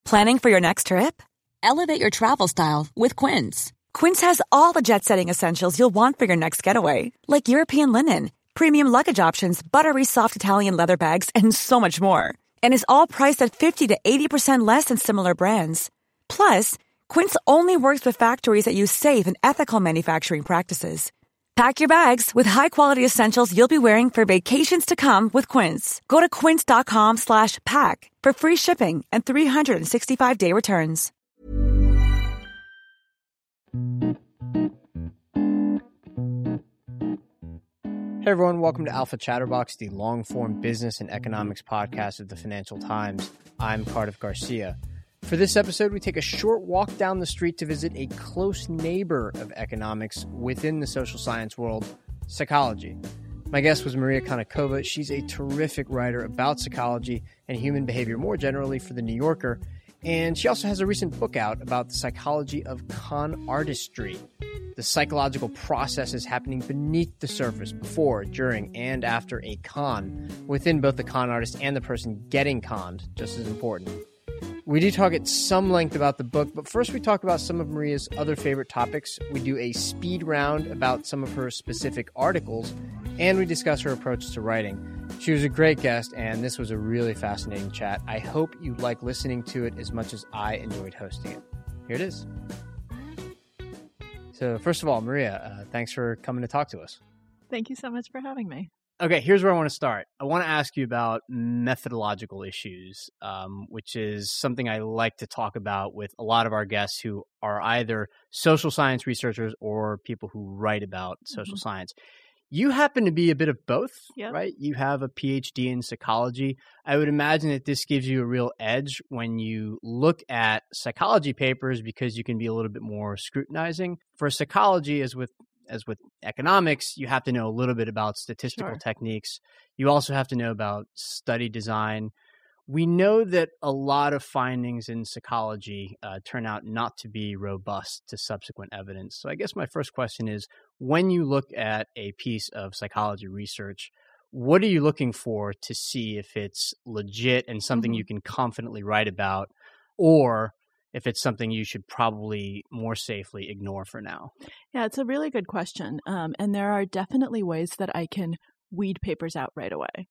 Planning for your next trip? Elevate your travel style with Quince. Quince has all the jet-setting essentials you'll want for your next getaway, like European linen, premium luggage options, buttery soft Italian leather bags, and so much more. And is all priced at 50 to 80% less than similar brands. Plus, Quince only works with factories that use safe and ethical manufacturing practices. Pack your bags with high-quality essentials you'll be wearing for vacations to come with Quince. Go to quince.com/pack for free shipping and 365-day returns. Hey everyone, welcome to Alpha Chatterbox, the long-form business and economics podcast of the Financial Times. I'm Cardiff Garcia. For this episode, we take a short walk down the street to visit a close neighbor of economics within the social science world, psychology. My guest was Maria Konnikova. She's a terrific writer about psychology and human behavior more generally for The New Yorker, and she also has a recent book out about the psychology of con artistry, the psychological processes happening beneath the surface before, during, and after a con, within both the con artist and the person getting conned, just as important. We do talk at some length about the book, but first we talk about some of Maria's other favorite topics. We do a speed round about some of her specific articles, and we discuss her approach to writing. She was a great guest, and this was a really fascinating chat. I hope you like listening to it as much as I enjoyed hosting it. Here it is. So first of all, Maria, thanks for coming to talk to us. Thank you so much for having me. Okay, here's where I want to start. I want to ask you about methodological issues, which is something I like to talk about with a lot of our guests who are either social science researchers or people who write about social science. You happen to be a bit of both, right? You have a PhD in psychology. I would imagine that this gives you a real edge when you look at psychology papers because you can be a little bit more scrutinizing. For psychology, as with economics, you have to know a little bit about statistical techniques. You also have to know about study design. We know that a lot of findings in psychology turn out not to be robust to subsequent evidence. So I guess my first question is, when you look at a piece of psychology research, what are you looking for to see if it's legit and something you can confidently write about, or if it's something you should probably more safely ignore for now? Yeah, it's a really good question. And there are definitely ways that I can weed papers out right away.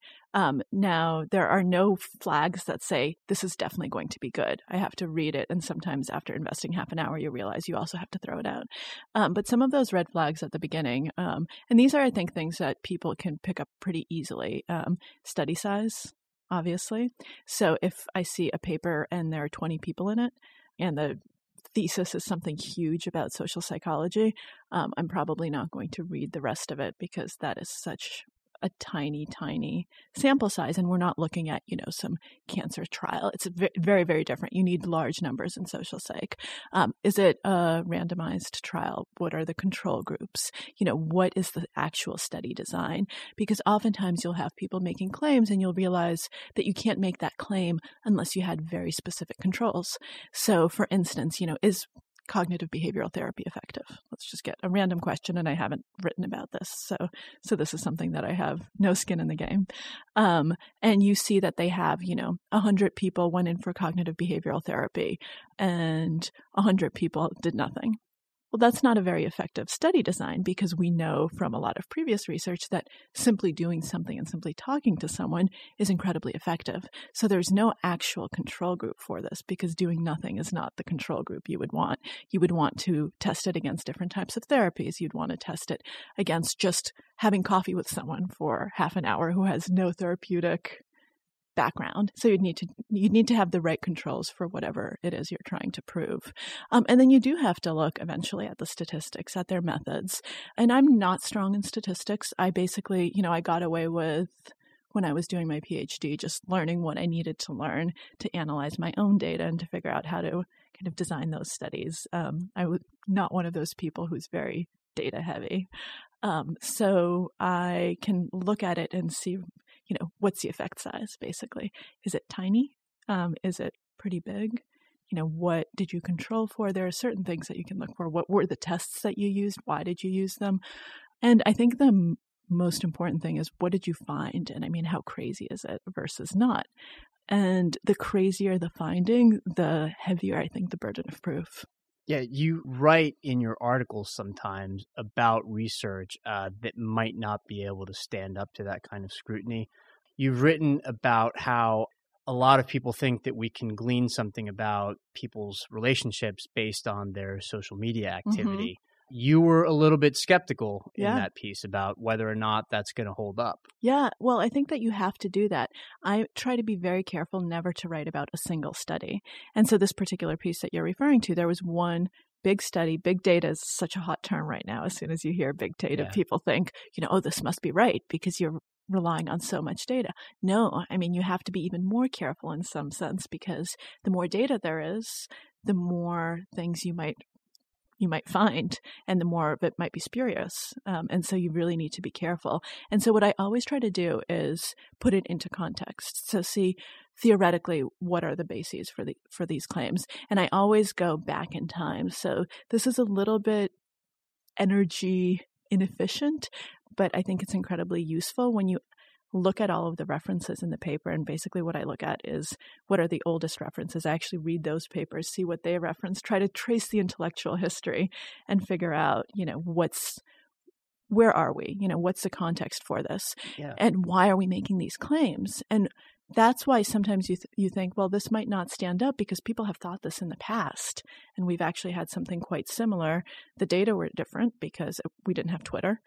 Now, there are no flags that say this is definitely going to be good. I have to read it. And sometimes after investing half an hour, you realize you also have to throw it out. But some of those red flags at the beginning, and these are, I think, things that people can pick up pretty easily. Study size, obviously. So if I see a paper and there are 20 people in it, and the thesis is something huge about social psychology, I'm probably not going to read the rest of it because that is such a tiny, tiny sample size. And we're not looking at, some cancer trial. It's very, very different. You need large numbers in social psych. Is it a randomized trial? What are the control groups? What is the actual study design? Because oftentimes you'll have people making claims and you'll realize that you can't make that claim unless you had very specific controls. So for instance, is cognitive behavioral therapy effective? Let's just get a random question, and I haven't written about this. So this is something that I have no skin in the game. And you see that they have, 100 people went in for cognitive behavioral therapy and 100 people did nothing. Well, that's not a very effective study design because we know from a lot of previous research that simply doing something and simply talking to someone is incredibly effective. So there's no actual control group for this because doing nothing is not the control group you would want. You would want to test it against different types of therapies. You'd want to test it against just having coffee with someone for half an hour who has no therapeutic background. So you'd need to have the right controls for whatever it is you're trying to prove. And then you do have to look eventually at the statistics, at their methods. And I'm not strong in statistics. I basically, I got away with, when I was doing my PhD, just learning what I needed to learn to analyze my own data and to figure out how to kind of design those studies. I was not one of those people who's very data heavy. So I can look at it and see, what's the effect size, basically? Is it tiny? Is it pretty big? What did you control for? There are certain things that you can look for. What were the tests that you used? Why did you use them? And I think the most important thing is, what did you find? And I mean, how crazy is it versus not? And the crazier the finding, the heavier, I think, the burden of proof. Yeah, you write in your articles sometimes about research that might not be able to stand up to that kind of scrutiny. You've written about how a lot of people think that we can glean something about people's relationships based on their social media activity. Mm-hmm. You were a little bit skeptical in that piece about whether or not that's going to hold up. Yeah, well, I think that you have to do that. I try to be very careful never to write about a single study. And so this particular piece that you're referring to, there was one big study. Big data is such a hot term right now. As soon as you hear big data, people think, oh, this must be right because you're relying on so much data. No, I mean, you have to be even more careful in some sense, because the more data there is, the more things you might find, and the more of it might be spurious. And so you really need to be careful. And so what I always try to do is put it into context. So see, theoretically, what are the bases for these claims? And I always go back in time. So this is a little bit energy inefficient, but I think it's incredibly useful when you look at all of the references in the paper. And basically what I look at is, what are the oldest references? I actually read those papers, see what they reference, try to trace the intellectual history and figure out, where are we? What's the context for this? Yeah. And why are we making these claims? And that's why sometimes you think, well, this might not stand up because people have thought this in the past. And we've actually had something quite similar. The data were different because we didn't have Twitter,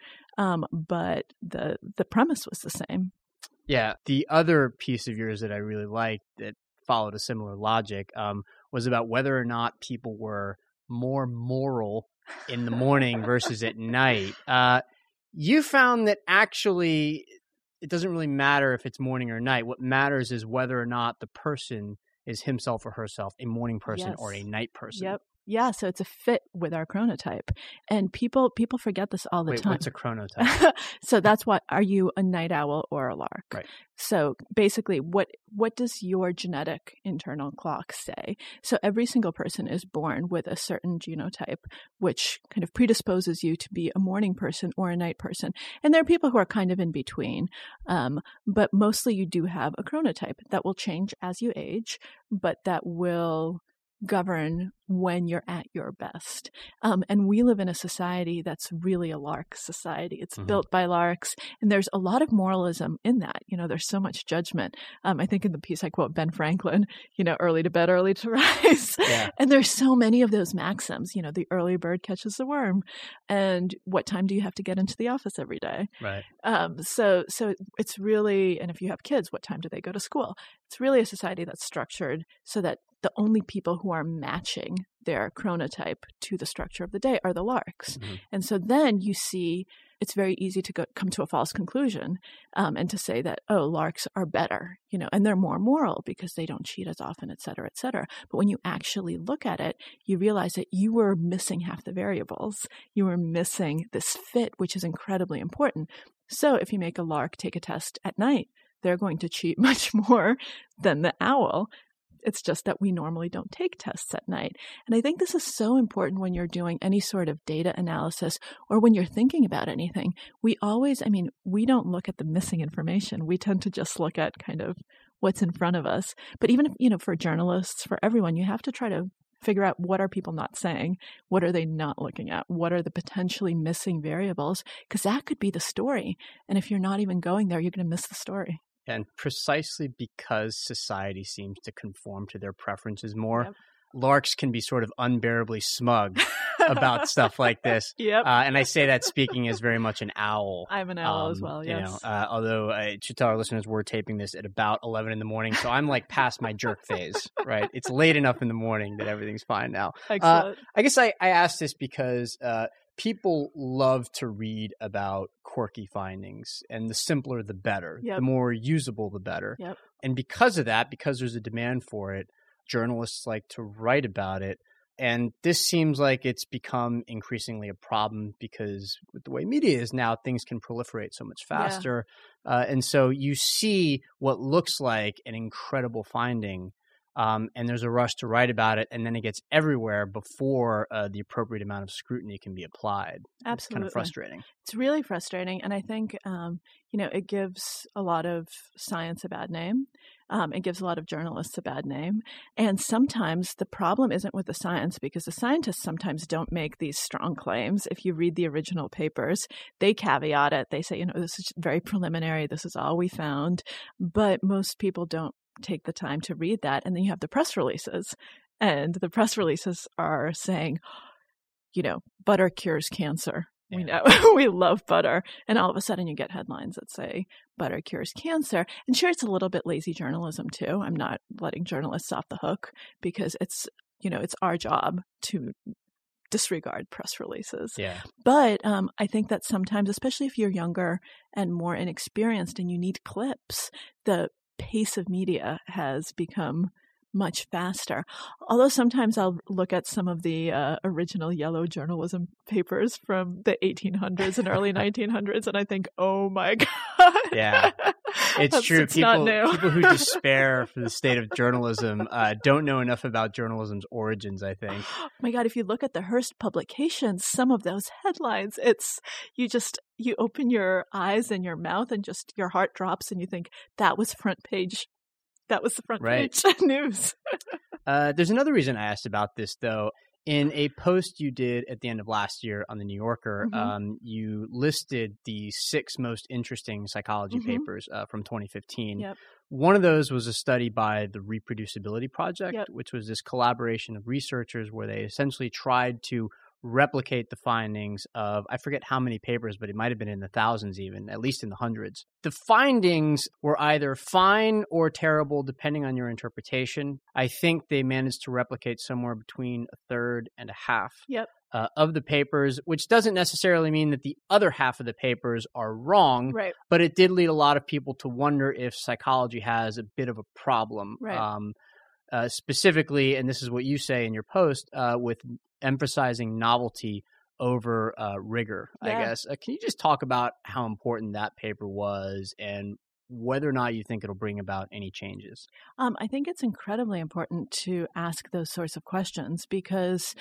but the premise was the same. Yeah. The other piece of yours that I really liked that followed a similar logic was about whether or not people were more moral in the morning versus at night. You found that actually it doesn't really matter if it's morning or night. What matters is whether or not the person is himself or herself a morning person or a night person. Yep. Yeah, so it's a fit with our chronotype. And people forget this all the time. What's a chronotype? So that's what, are you a night owl or a lark? Right. So basically, what does your genetic internal clock say? So every single person is born with a certain genotype, which kind of predisposes you to be a morning person or a night person. And there are people who are kind of in between. But mostly you do have a chronotype that will change as you age, but that will govern when you're at your best. And we live in a society that's really a lark society. It's built by larks, and there's a lot of moralism in that. There's so much judgment. I think in the piece I quote Ben Franklin, early to bed, early to rise. Yeah. And there's so many of those maxims, the early bird catches the worm, and what time do you have to get into the office every day? Right. So it's really, and if you have kids, what time do they go to school? It's really a society that's structured so that the only people who are matching their chronotype to the structure of the day are the larks. Mm-hmm. And so then you see it's very easy to come to a false conclusion and to say that, oh, larks are better, and they're more moral because they don't cheat as often, et cetera, et cetera. But when you actually look at it, you realize that you were missing half the variables. You were missing this fit, which is incredibly important. So if you make a lark take a test at night, they're going to cheat much more than the owl. It's just that we normally don't take tests at night. And I think this is so important when you're doing any sort of data analysis or when you're thinking about anything. We don't look at the missing information. We tend to just look at kind of what's in front of us. But even if, for journalists, for everyone, you have to try to figure out, what are people not saying? What are they not looking at? What are the potentially missing variables? Because that could be the story. And if you're not even going there, you're going to miss the story. And precisely because society seems to conform to their preferences more, larks can be sort of unbearably smug about stuff like this. Yep. And I say that speaking as very much an owl. I'm an owl as well, yes. Although I should tell our listeners we're taping this at about 11 in the morning, so I'm like past my jerk phase, right? It's late enough in the morning that everything's fine now. Excellent. I guess I asked this because people love to read about quirky findings, and the simpler the better. Yep. The more usable the better. Yep. And because of that, because there's a demand for it, journalists like to write about it. And this seems like it's become increasingly a problem because with the way media is now, things can proliferate so much faster. Yeah. And so you see what looks like an incredible finding, and there's a rush to write about it, and then it gets everywhere before the appropriate amount of scrutiny can be applied. Absolutely. It's kind of frustrating. It's really frustrating, and I think it gives a lot of science a bad name. It gives a lot of journalists a bad name. And sometimes the problem isn't with the science, because the scientists sometimes don't make these strong claims. If you read the original papers, they caveat it. They say, this is very preliminary. This is all we found. But most people don't take the time to read that. And then you have the press releases. And the press releases are saying, butter cures cancer. Yeah. We know we love butter. And all of a sudden you get headlines that say butter cures cancer. And sure, it's a little bit lazy journalism too. I'm not letting journalists off the hook, because it's our job to disregard press releases. Yeah. But I think that sometimes, especially if you're younger and more inexperienced and you need clips, the pace of media has become much faster. Although sometimes I'll look at some of the original yellow journalism papers from the 1800s and early 1900s, and I think, oh my God. Yeah, it's true. People who despair for the state of journalism don't know enough about journalism's origins, I think. Oh my God, if you look at the Hearst publications, some of those headlines, you open your eyes and your mouth and just your heart drops and you think, that was front page. That was the front page news. There's another reason I asked about this, though. In a post you did at the end of last year on The New Yorker, you listed the 6 most interesting psychology papers from 2015. Yep. One of those was a study by the Reproducibility Project, which was this collaboration of researchers where they essentially tried to replicate the findings of, I forget how many papers, but it might have been in the thousands even, at least in the hundreds. The findings were either fine or terrible, depending on your interpretation. I think they managed to replicate somewhere between a third and a half of the papers, which doesn't necessarily mean that the other half of the papers are wrong, right. But it did lead a lot of people to wonder if psychology has a bit of a problem. Right. Specifically, and this is what you say in your post, with emphasizing novelty over rigor, I guess. Can you just talk about how important that paper was and whether or not you think it'll bring about any changes? I think it's incredibly important to ask those sorts of questions, because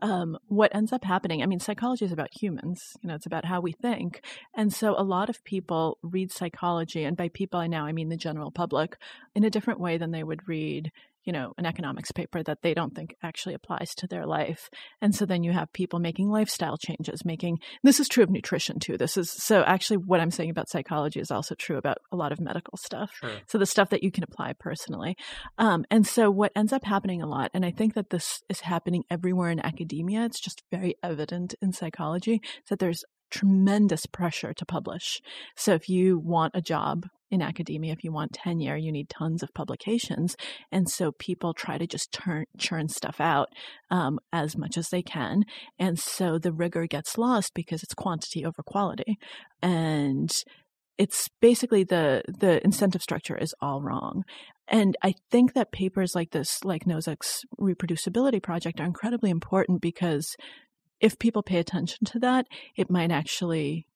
what ends up happening, psychology is about humans, it's about how we think. And so a lot of people read psychology, and by people I mean the general public, in a different way than they would read an economics paper that they don't think actually applies to their life. And so then you have people making lifestyle changes, this is true of nutrition too. So actually what I'm saying about psychology is also true about a lot of medical stuff. Sure. So the stuff that you can apply personally. And so what ends up happening a lot, and I think that this is happening everywhere in academia, it's just very evident in psychology, is that there's tremendous pressure to publish. So if you want a job in academia, if you want tenure, you need tons of publications. And so people try to just churn stuff out as much as they can. And so the rigor gets lost because it's quantity over quality. And it's basically the incentive structure is all wrong. And I think that papers like this, like Nozick's Reproducibility Project, are incredibly important, because if people pay attention to that, it might actually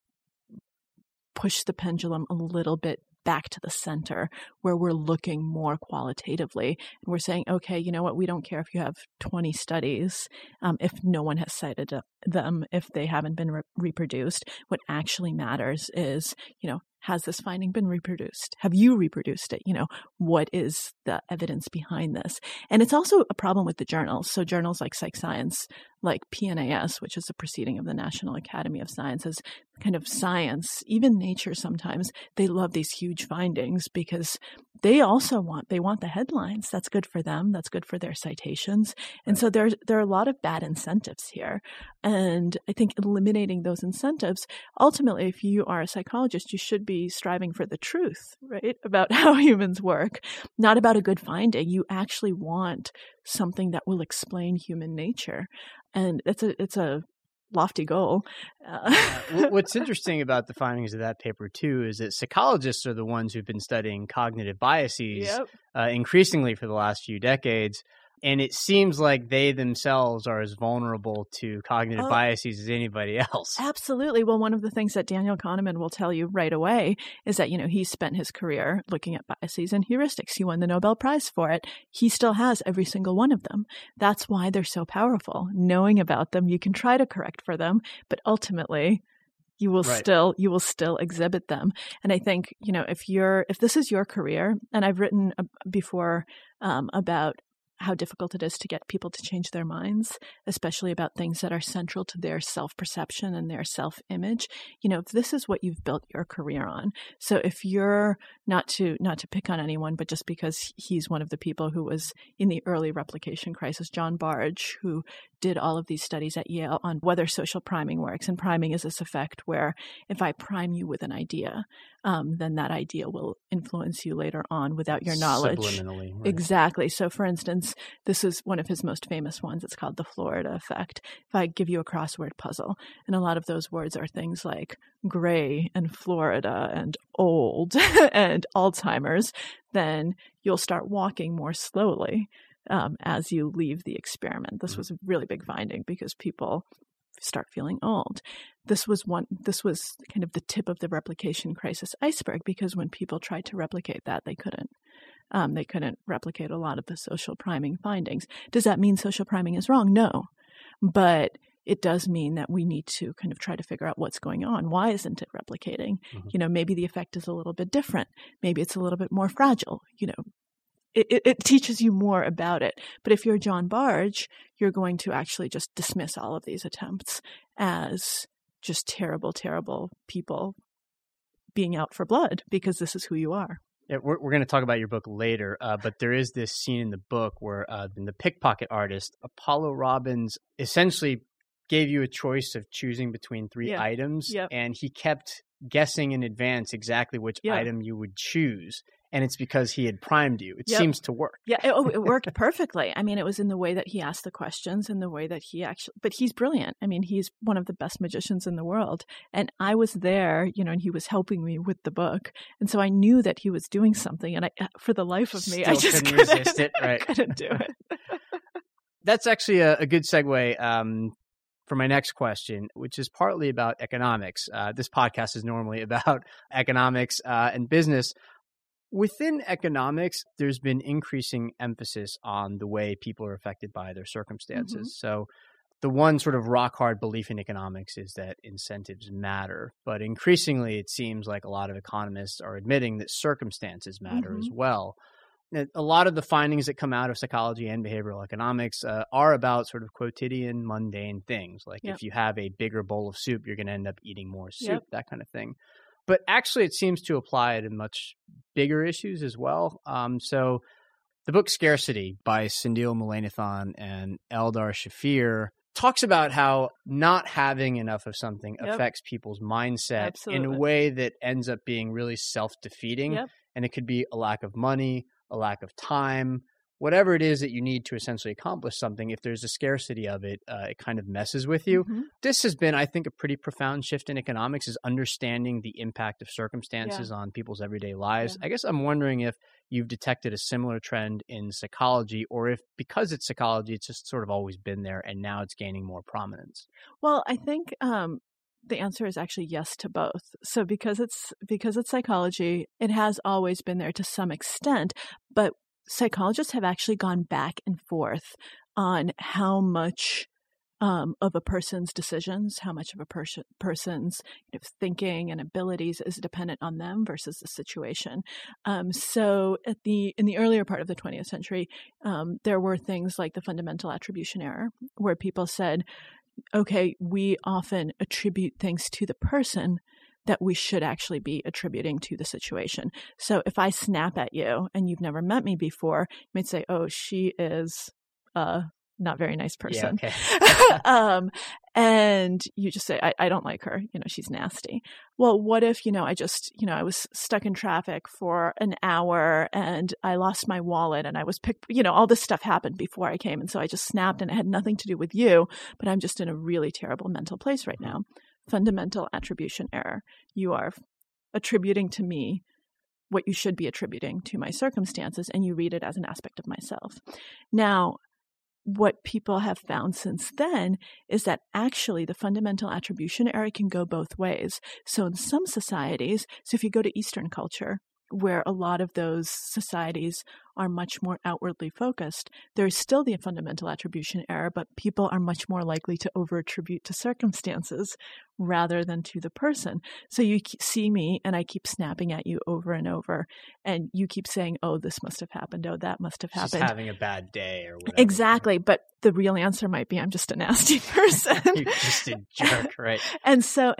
push the pendulum a little bit back to the center, where we're looking more qualitatively. And we're saying, okay, you know what? We don't care if you have 20 studies, if no one has cited them, if they haven't been reproduced. What actually matters is, has this finding been reproduced? Have you reproduced it? What is the evidence behind this? And it's also a problem with the journals. So journals like Psych Science, like PNAS, which is a proceeding of the National Academy of Sciences, kind of science, even Nature sometimes, they love these huge findings because they also want the headlines. That's good for them. That's good for their citations. And so there are a lot of bad incentives here. And I think eliminating those incentives, ultimately, if you are a psychologist, you should be striving for the truth, right, about how humans work, not about a good finding. You actually want something that will explain human nature. And it's a lofty goal. What's interesting about the findings of that paper, too, is that psychologists are the ones who've been studying cognitive biases increasingly for the last few decades. And it seems like they themselves are as vulnerable to cognitive biases as anybody else. Absolutely. Well, one of the things that Daniel Kahneman will tell you right away is that, he spent his career looking at biases and heuristics. He won the Nobel Prize for it. He still has every single one of them. That's why they're so powerful. Knowing about them, you can try to correct for them, but ultimately you will still exhibit them. And I think, if this is your career, and I've written before about how difficult it is to get people to change their minds, especially about things that are central to their self-perception and their self-image. If this is what you've built your career on. So if you're not to pick on anyone, but just because he's one of the people who was in the early replication crisis, John Bargh, who did all of these studies at Yale on whether social priming works. And priming is this effect where if I prime you with an idea, then that idea will influence you later on without your knowledge. Subliminally. Right. Exactly. So for instance, this is one of his most famous ones. It's called the Florida effect. If I give you a crossword puzzle, and a lot of those words are things like gray and Florida and old and Alzheimer's, then you'll start walking more slowly as you leave the experiment. This was a really big finding because people start feeling old. This was kind of the tip of the replication crisis iceberg, because when people tried to replicate that, they couldn't. They couldn't replicate a lot of the social priming findings. Does that mean social priming is wrong? No. But it does mean that we need to kind of try to figure out what's going on. Why isn't it replicating? Maybe the effect is a little bit different. Maybe it's a little bit more fragile. It teaches you more about it. But if you're John Bargh, you're going to actually just dismiss all of these attempts as just terrible, terrible people being out for blood, because this is who you are. Yeah, we're going to talk about your book later, but there is this scene in the book where the pickpocket artist, Apollo Robbins, essentially gave you a choice of choosing between three items, and he kept guessing in advance exactly which item you would choose. And it's because he had primed you. It seems to work. Yeah, it worked perfectly. I mean, it was in the way that he asked the questions and the way that he actually, but he's brilliant. I mean, he's one of the best magicians in the world. And I was there, and he was helping me with the book. And so I knew that he was doing something. And for the life of me, I just couldn't resist it. Right. I couldn't do it. That's actually a good segue for my next question, which is partly about economics. This podcast is normally about economics and business. Within economics, there's been increasing emphasis on the way people are affected by their circumstances. So the one sort of rock hard belief in economics is that incentives matter. But increasingly, it seems like a lot of economists are admitting that circumstances matter as well. A lot of the findings that come out of psychology and behavioral economics are about sort of quotidian, mundane things. Like if you have a bigger bowl of soup, you're going to end up eating more soup, that kind of thing. But actually, it seems to apply to much bigger issues as well. So the book Scarcity by Sendhil Mullainathan and Eldar Shafir talks about how not having enough of something affects people's mindset in a way that ends up being really self-defeating. And it could be a lack of money, a lack of time, whatever it is that you need to essentially accomplish something. If there's a scarcity of it, it kind of messes with you. This has been, I think, a pretty profound shift in economics, is understanding the impact of circumstances on people's everyday lives. I guess I'm wondering if you've detected a similar trend in psychology, or if because it's psychology, it's just sort of always been there and now it's gaining more prominence. Well, I think the answer is actually yes to both. So because it's psychology, it has always been there to some extent, but psychologists have actually gone back and forth on how much of a person's decisions, how much of a person's thinking and abilities is dependent on them versus the situation. So in the earlier part of the 20th century, there were things like the fundamental attribution error, where people said, okay, we often attribute things to the person that we should actually be attributing to the situation. So if I snap at you and you've never met me before, you might say, oh, she is a not very nice person. Yeah, okay. And you just say, I don't like her. She's nasty. Well, what if, I was stuck in traffic for an hour and I lost my wallet and I was picked, all this stuff happened before I came. And so I just snapped and it had nothing to do with you, but I'm just in a really terrible mental place right now. Fundamental attribution error. You are attributing to me what you should be attributing to my circumstances, and you read it as an aspect of myself. Now, what people have found since then is that actually the fundamental attribution error can go both ways. So in some societies, so if you go to Eastern culture, where a lot of those societies are much more outwardly focused, there's still the fundamental attribution error, but people are much more likely to over-attribute to circumstances rather than to the person. So you see me and I keep snapping at you over and over, and you keep saying, oh, this must have happened, oh, that must have happened. Just having a bad day or whatever. Exactly, but the real answer might be I'm just a nasty person. You're just a jerk, right? And so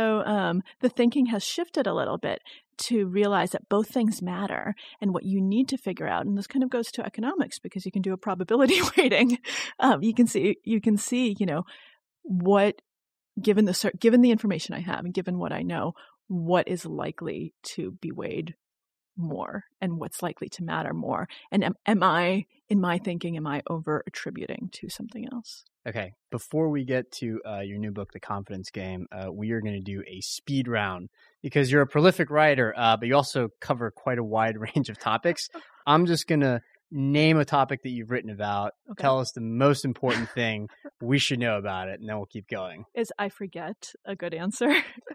the thinking has shifted a little bit to realize that both things matter, and what you need to figure out, and this kind of goes to economics because you can do a probability weighting. You can see, what given the information I have and given what I know, what is likely to be weighed more and what's likely to matter more. And am I, in my thinking, am I over attributing to something else? Okay. Before we get to your new book, The Confidence Game, we are going to do a speed round because you're a prolific writer, but you also cover quite a wide range of topics. I'm just going to name a topic that you've written about. Okay. Tell us the most important thing we should know about it, and then we'll keep going. Is I forget a good answer?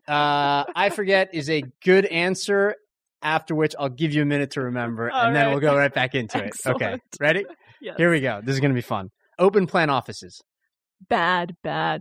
I forget is a good answer, after which I'll give you a minute to remember, and then we'll go right back into it. Okay. Ready? Yes. Here we go. This is going to be fun. Open plan offices. Bad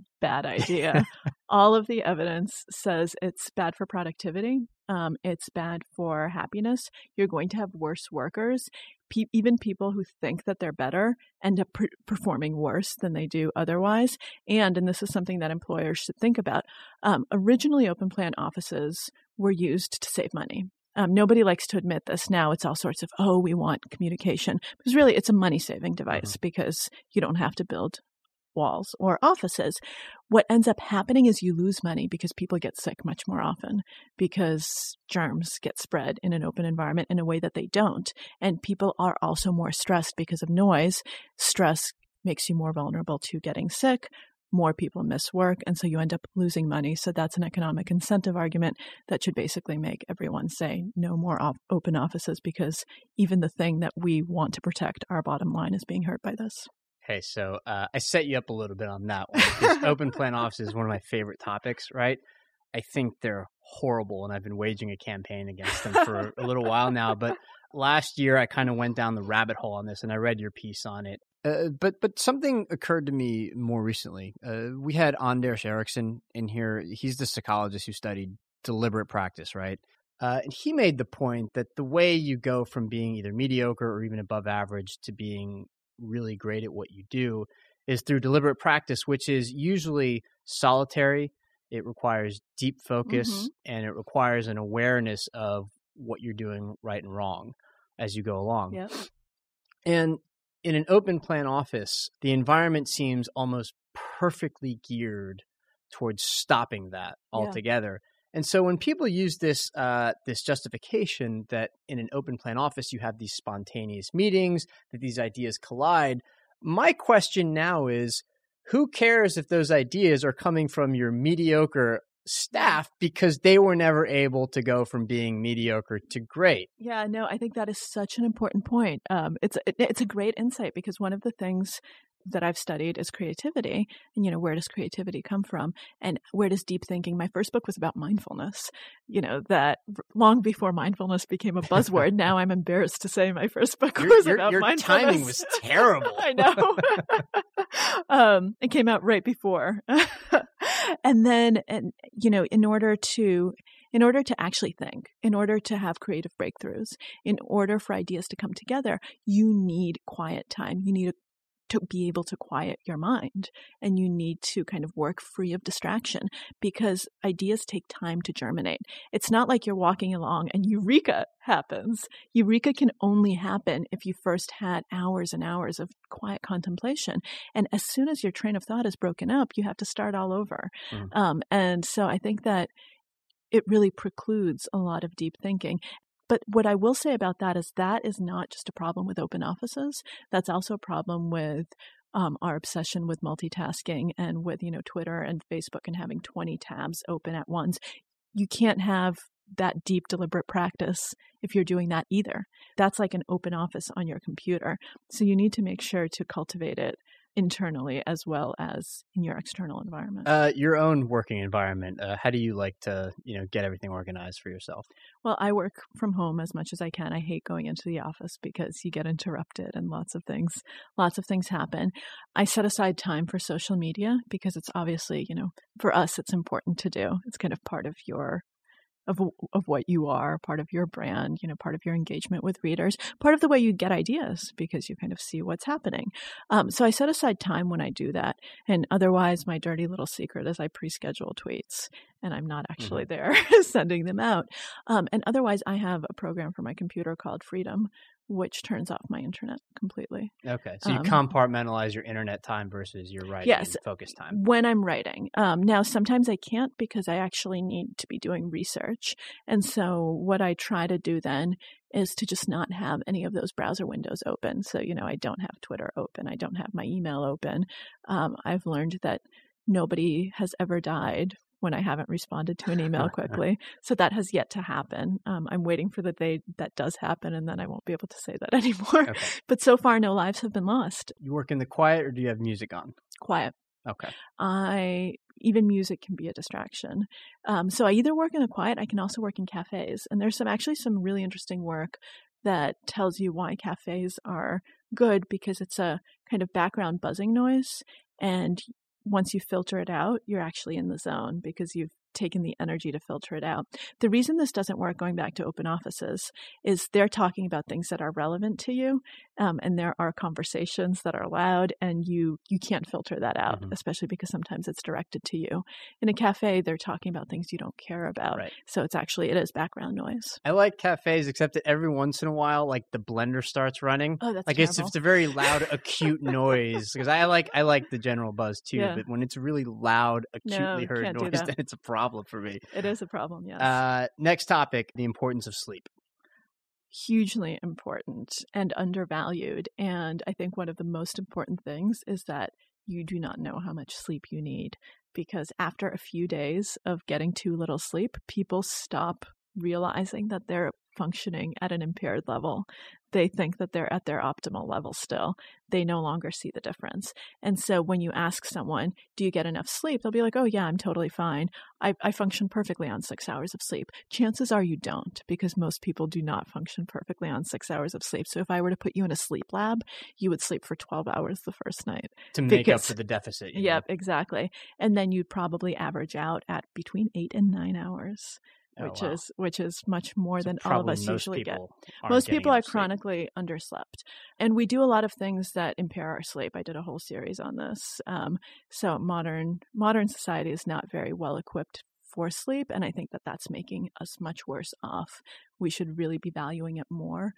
idea. All of the evidence says it's bad for productivity. It's bad for happiness. You're going to have worse workers. Even people who think that they're better end up performing worse than they do otherwise. And this is something that employers should think about. Originally, open plan offices were used to save money. Nobody likes to admit this. Now it's all sorts of, we want communication. Because really, it's a money-saving device because you don't have to build walls or offices. What ends up happening is you lose money because people get sick much more often because germs get spread in an open environment in a way that they don't. And people are also more stressed because of noise. Stress makes you more vulnerable to getting sick. More people miss work, and so you end up losing money. So that's an economic incentive argument that should basically make everyone say no more open offices, because even the thing that we want to protect, our bottom line, is being hurt by this. Okay, so I set you up a little bit on that one, because open plan offices is one of my favorite topics, right? I think they're horrible, and I've been waging a campaign against them for a little while now. But last year, I kind of went down the rabbit hole on this, and I read your piece on it. But something occurred to me more recently. We had Anders Ericsson in here. He's the psychologist who studied deliberate practice, right? And he made the point that the way you go from being either mediocre or even above average to being really great at what you do is through deliberate practice, which is usually solitary. It requires deep focus, and it requires an awareness of what you're doing right and wrong as you go along. Yep. And in an open plan office, the environment seems almost perfectly geared towards stopping that altogether. And so when people use this justification that in an open plan office you have these spontaneous meetings, that these ideas collide, my question now is, who cares if those ideas are coming from your mediocre staff because they were never able to go from being mediocre to great? Yeah, no, I think that is such an important point. It's a great insight, because one of the things that I've studied is creativity, and where does creativity come from, and where does deep thinking? My first book was about mindfulness. That long before mindfulness became a buzzword. Now I'm embarrassed to say my first book was about mindfulness. Your timing was terrible. I know. It came out right before, and then in order to actually think, in order to have creative breakthroughs, in order for ideas to come together, you need quiet time. You need to be able to quiet your mind, and you need to kind of work free of distraction, because ideas take time to germinate. It's not like you're walking along and eureka happens. Eureka can only happen if you first had hours and hours of quiet contemplation. And as soon as your train of thought is broken up, you have to start all over. And so I think that it really precludes a lot of deep thinking. But what I will say about that is not just a problem with open offices. That's also a problem with our obsession with multitasking and with, Twitter and Facebook and having 20 tabs open at once. You can't have that deep, deliberate practice if you're doing that either. That's like an open office on your computer. So you need to make sure to cultivate it internally as well as in your external environment. Your own working environment. How do you like to, get everything organized for yourself? Well, I work from home as much as I can. I hate going into the office because you get interrupted and lots of things happen. I set aside time for social media because it's obviously, for us, it's important to do. It's kind of part of of what you are, part of your brand, part of your engagement with readers, part of the way you get ideas because you kind of see what's happening. So I set aside time when I do that. And otherwise, my dirty little secret is I pre-schedule tweets and I'm not actually there sending them out. And otherwise, I have a program for my computer called Freedom, which turns off my internet completely. Okay. So you compartmentalize your internet time versus your writing and focus time. When I'm writing. Now, sometimes I can't because I actually need to be doing research. And so what I try to do then is to just not have any of those browser windows open. So, I don't have Twitter open. I don't have my email open. I've learned that nobody has ever died when I haven't responded to an email quickly. So that has yet to happen. I'm waiting for the day that does happen, and then I won't be able to say that anymore. Okay. But so far, no lives have been lost. You work in the quiet, or do you have music on? Quiet. Okay. Even music can be a distraction. So I either work in the quiet, I can also work in cafes. And there's actually some really interesting work that tells you why cafes are good because it's a kind of background buzzing noise. And once you filter it out, you're actually in the zone because you've taken the energy to filter it out. The reason this doesn't work, going back to open offices, is they're talking about things that are relevant to you, and there are conversations that are loud, and you can't filter that out, especially because sometimes it's directed to you. In a cafe, they're talking about things you don't care about, right. So it is background noise. I like cafes, except that every once in a while, like the blender starts running. Oh, that's like terrible. it's a very loud, acute noise. Because I like the general buzz too, but when it's really loud, acutely heard noise, then it's a problem for me. It is a problem, yes. Next topic, the importance of sleep. Hugely important and undervalued. And I think one of the most important things is that you do not know how much sleep you need, because after a few days of getting too little sleep, people stop realizing that they're functioning at an impaired level. They think that they're at their optimal level still. They no longer see the difference. And so when you ask someone, do you get enough sleep? They'll be like, oh yeah, I'm totally fine. I function perfectly on 6 hours of sleep. Chances are you don't, because most people do not function perfectly on 6 hours of sleep. So if I were to put you in a sleep lab, you would sleep for 12 hours the first night. To make up for the deficit. Yep, exactly. And then you'd probably average out at between 8 and 9 hours. Which is much more than all of us usually get. Most people are chronically underslept. And we do a lot of things that impair our sleep. I did a whole series on this. So modern society is not very well equipped for sleep, and I think that that's making us much worse off. We should really be valuing it more.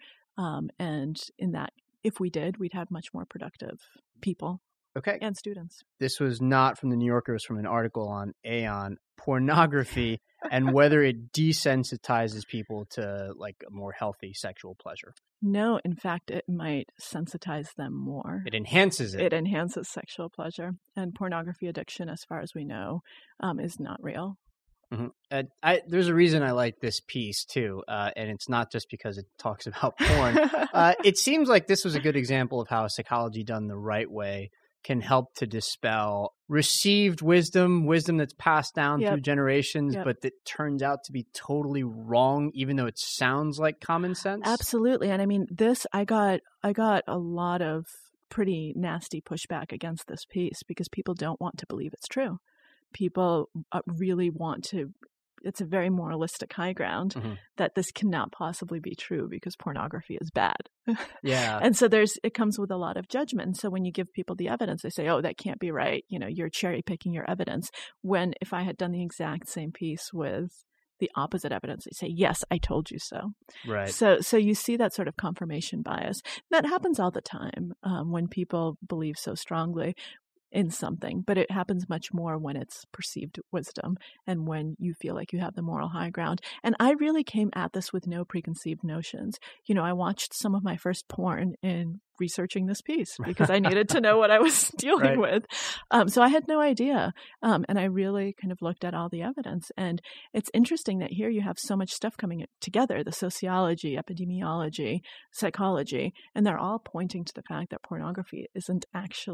And in that, if we did, we'd have much more productive people. Okay. And students. This was not from the New Yorker. It was from an article on Aeon, pornography, and whether it desensitizes people to like a more healthy sexual pleasure. No, in fact, it might sensitize them more. It enhances it. It enhances sexual pleasure. And pornography addiction, as far as we know, is not real. Mm-hmm. There's a reason I like this piece too, and it's not just because it talks about porn. It seems like this was a good example of how psychology done the right way can help to dispel received wisdom that's passed down through generations, but that turns out to be totally wrong, even though it sounds like common sense. Absolutely. And I mean, I got a lot of pretty nasty pushback against this piece because people don't want to believe it's true. People really want to. It's a very moralistic high ground that this cannot possibly be true because pornography is bad. Yeah. And so it comes with a lot of judgment. So when you give people the evidence, they say, oh, that can't be right. You're cherry picking your evidence. When if I had done the exact same piece with the opposite evidence, they say, yes, I told you so. Right. So you see that sort of confirmation bias. That happens all the time when people believe so strongly in something, but it happens much more when it's perceived wisdom and when you feel like you have the moral high ground. And I really came at this with no preconceived notions. I watched some of my first porn in researching this piece because I needed to know what I was dealing with. So I had no idea. And I really kind of looked at all the evidence. And it's interesting that here you have so much stuff coming together, the sociology, epidemiology, psychology, and they're all pointing to the fact that pornography isn't actually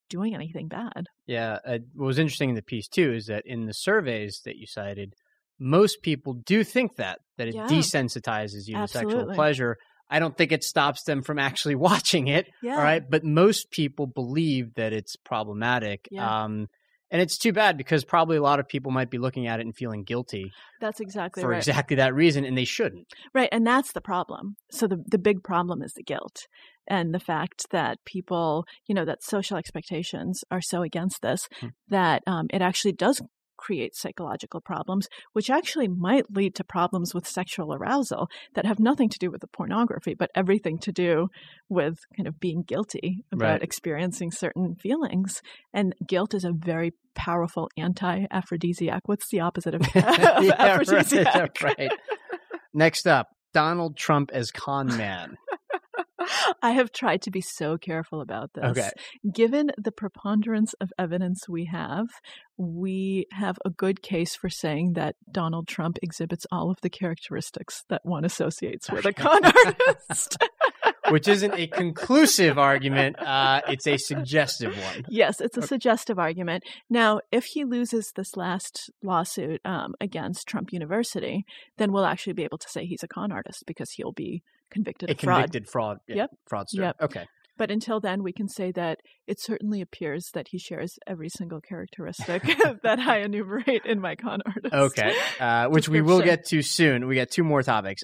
doing anything bad. Yeah. What was interesting in the piece, too, is that in the surveys that you cited, most people do think that it desensitizes you to sexual pleasure. I don't think it stops them from actually watching it. Yeah. All right. But most people believe that it's problematic. Yeah. And it's too bad because probably a lot of people might be looking at it and feeling guilty. That's exactly for right. exactly that reason, and they shouldn't. Right, and that's the problem. So the big problem is the guilt and the fact that people, that social expectations are so against this that it actually does create psychological problems, which actually might lead to problems with sexual arousal that have nothing to do with the pornography, but everything to do with kind of being guilty about experiencing certain feelings. And guilt is a very powerful anti-aphrodisiac. What's the opposite of aphrodisiac? Right. Next up, Donald Trump as con man. I have tried to be so careful about this. Okay. Given the preponderance of evidence we have a good case for saying that Donald Trump exhibits all of the characteristics that one associates with a con artist. Which isn't a conclusive argument. It's a suggestive one. Yes, it's a suggestive argument. Now, if he loses this last lawsuit against Trump University, then we'll actually be able to say he's a con artist because he'll be convicted of fraud. Convicted fraud. Yeah, yep. Fraudster. Yep. Okay. But until then, we can say that it certainly appears that he shares every single characteristic that I enumerate in my con artist. Okay, which we will get to soon. We got two more topics.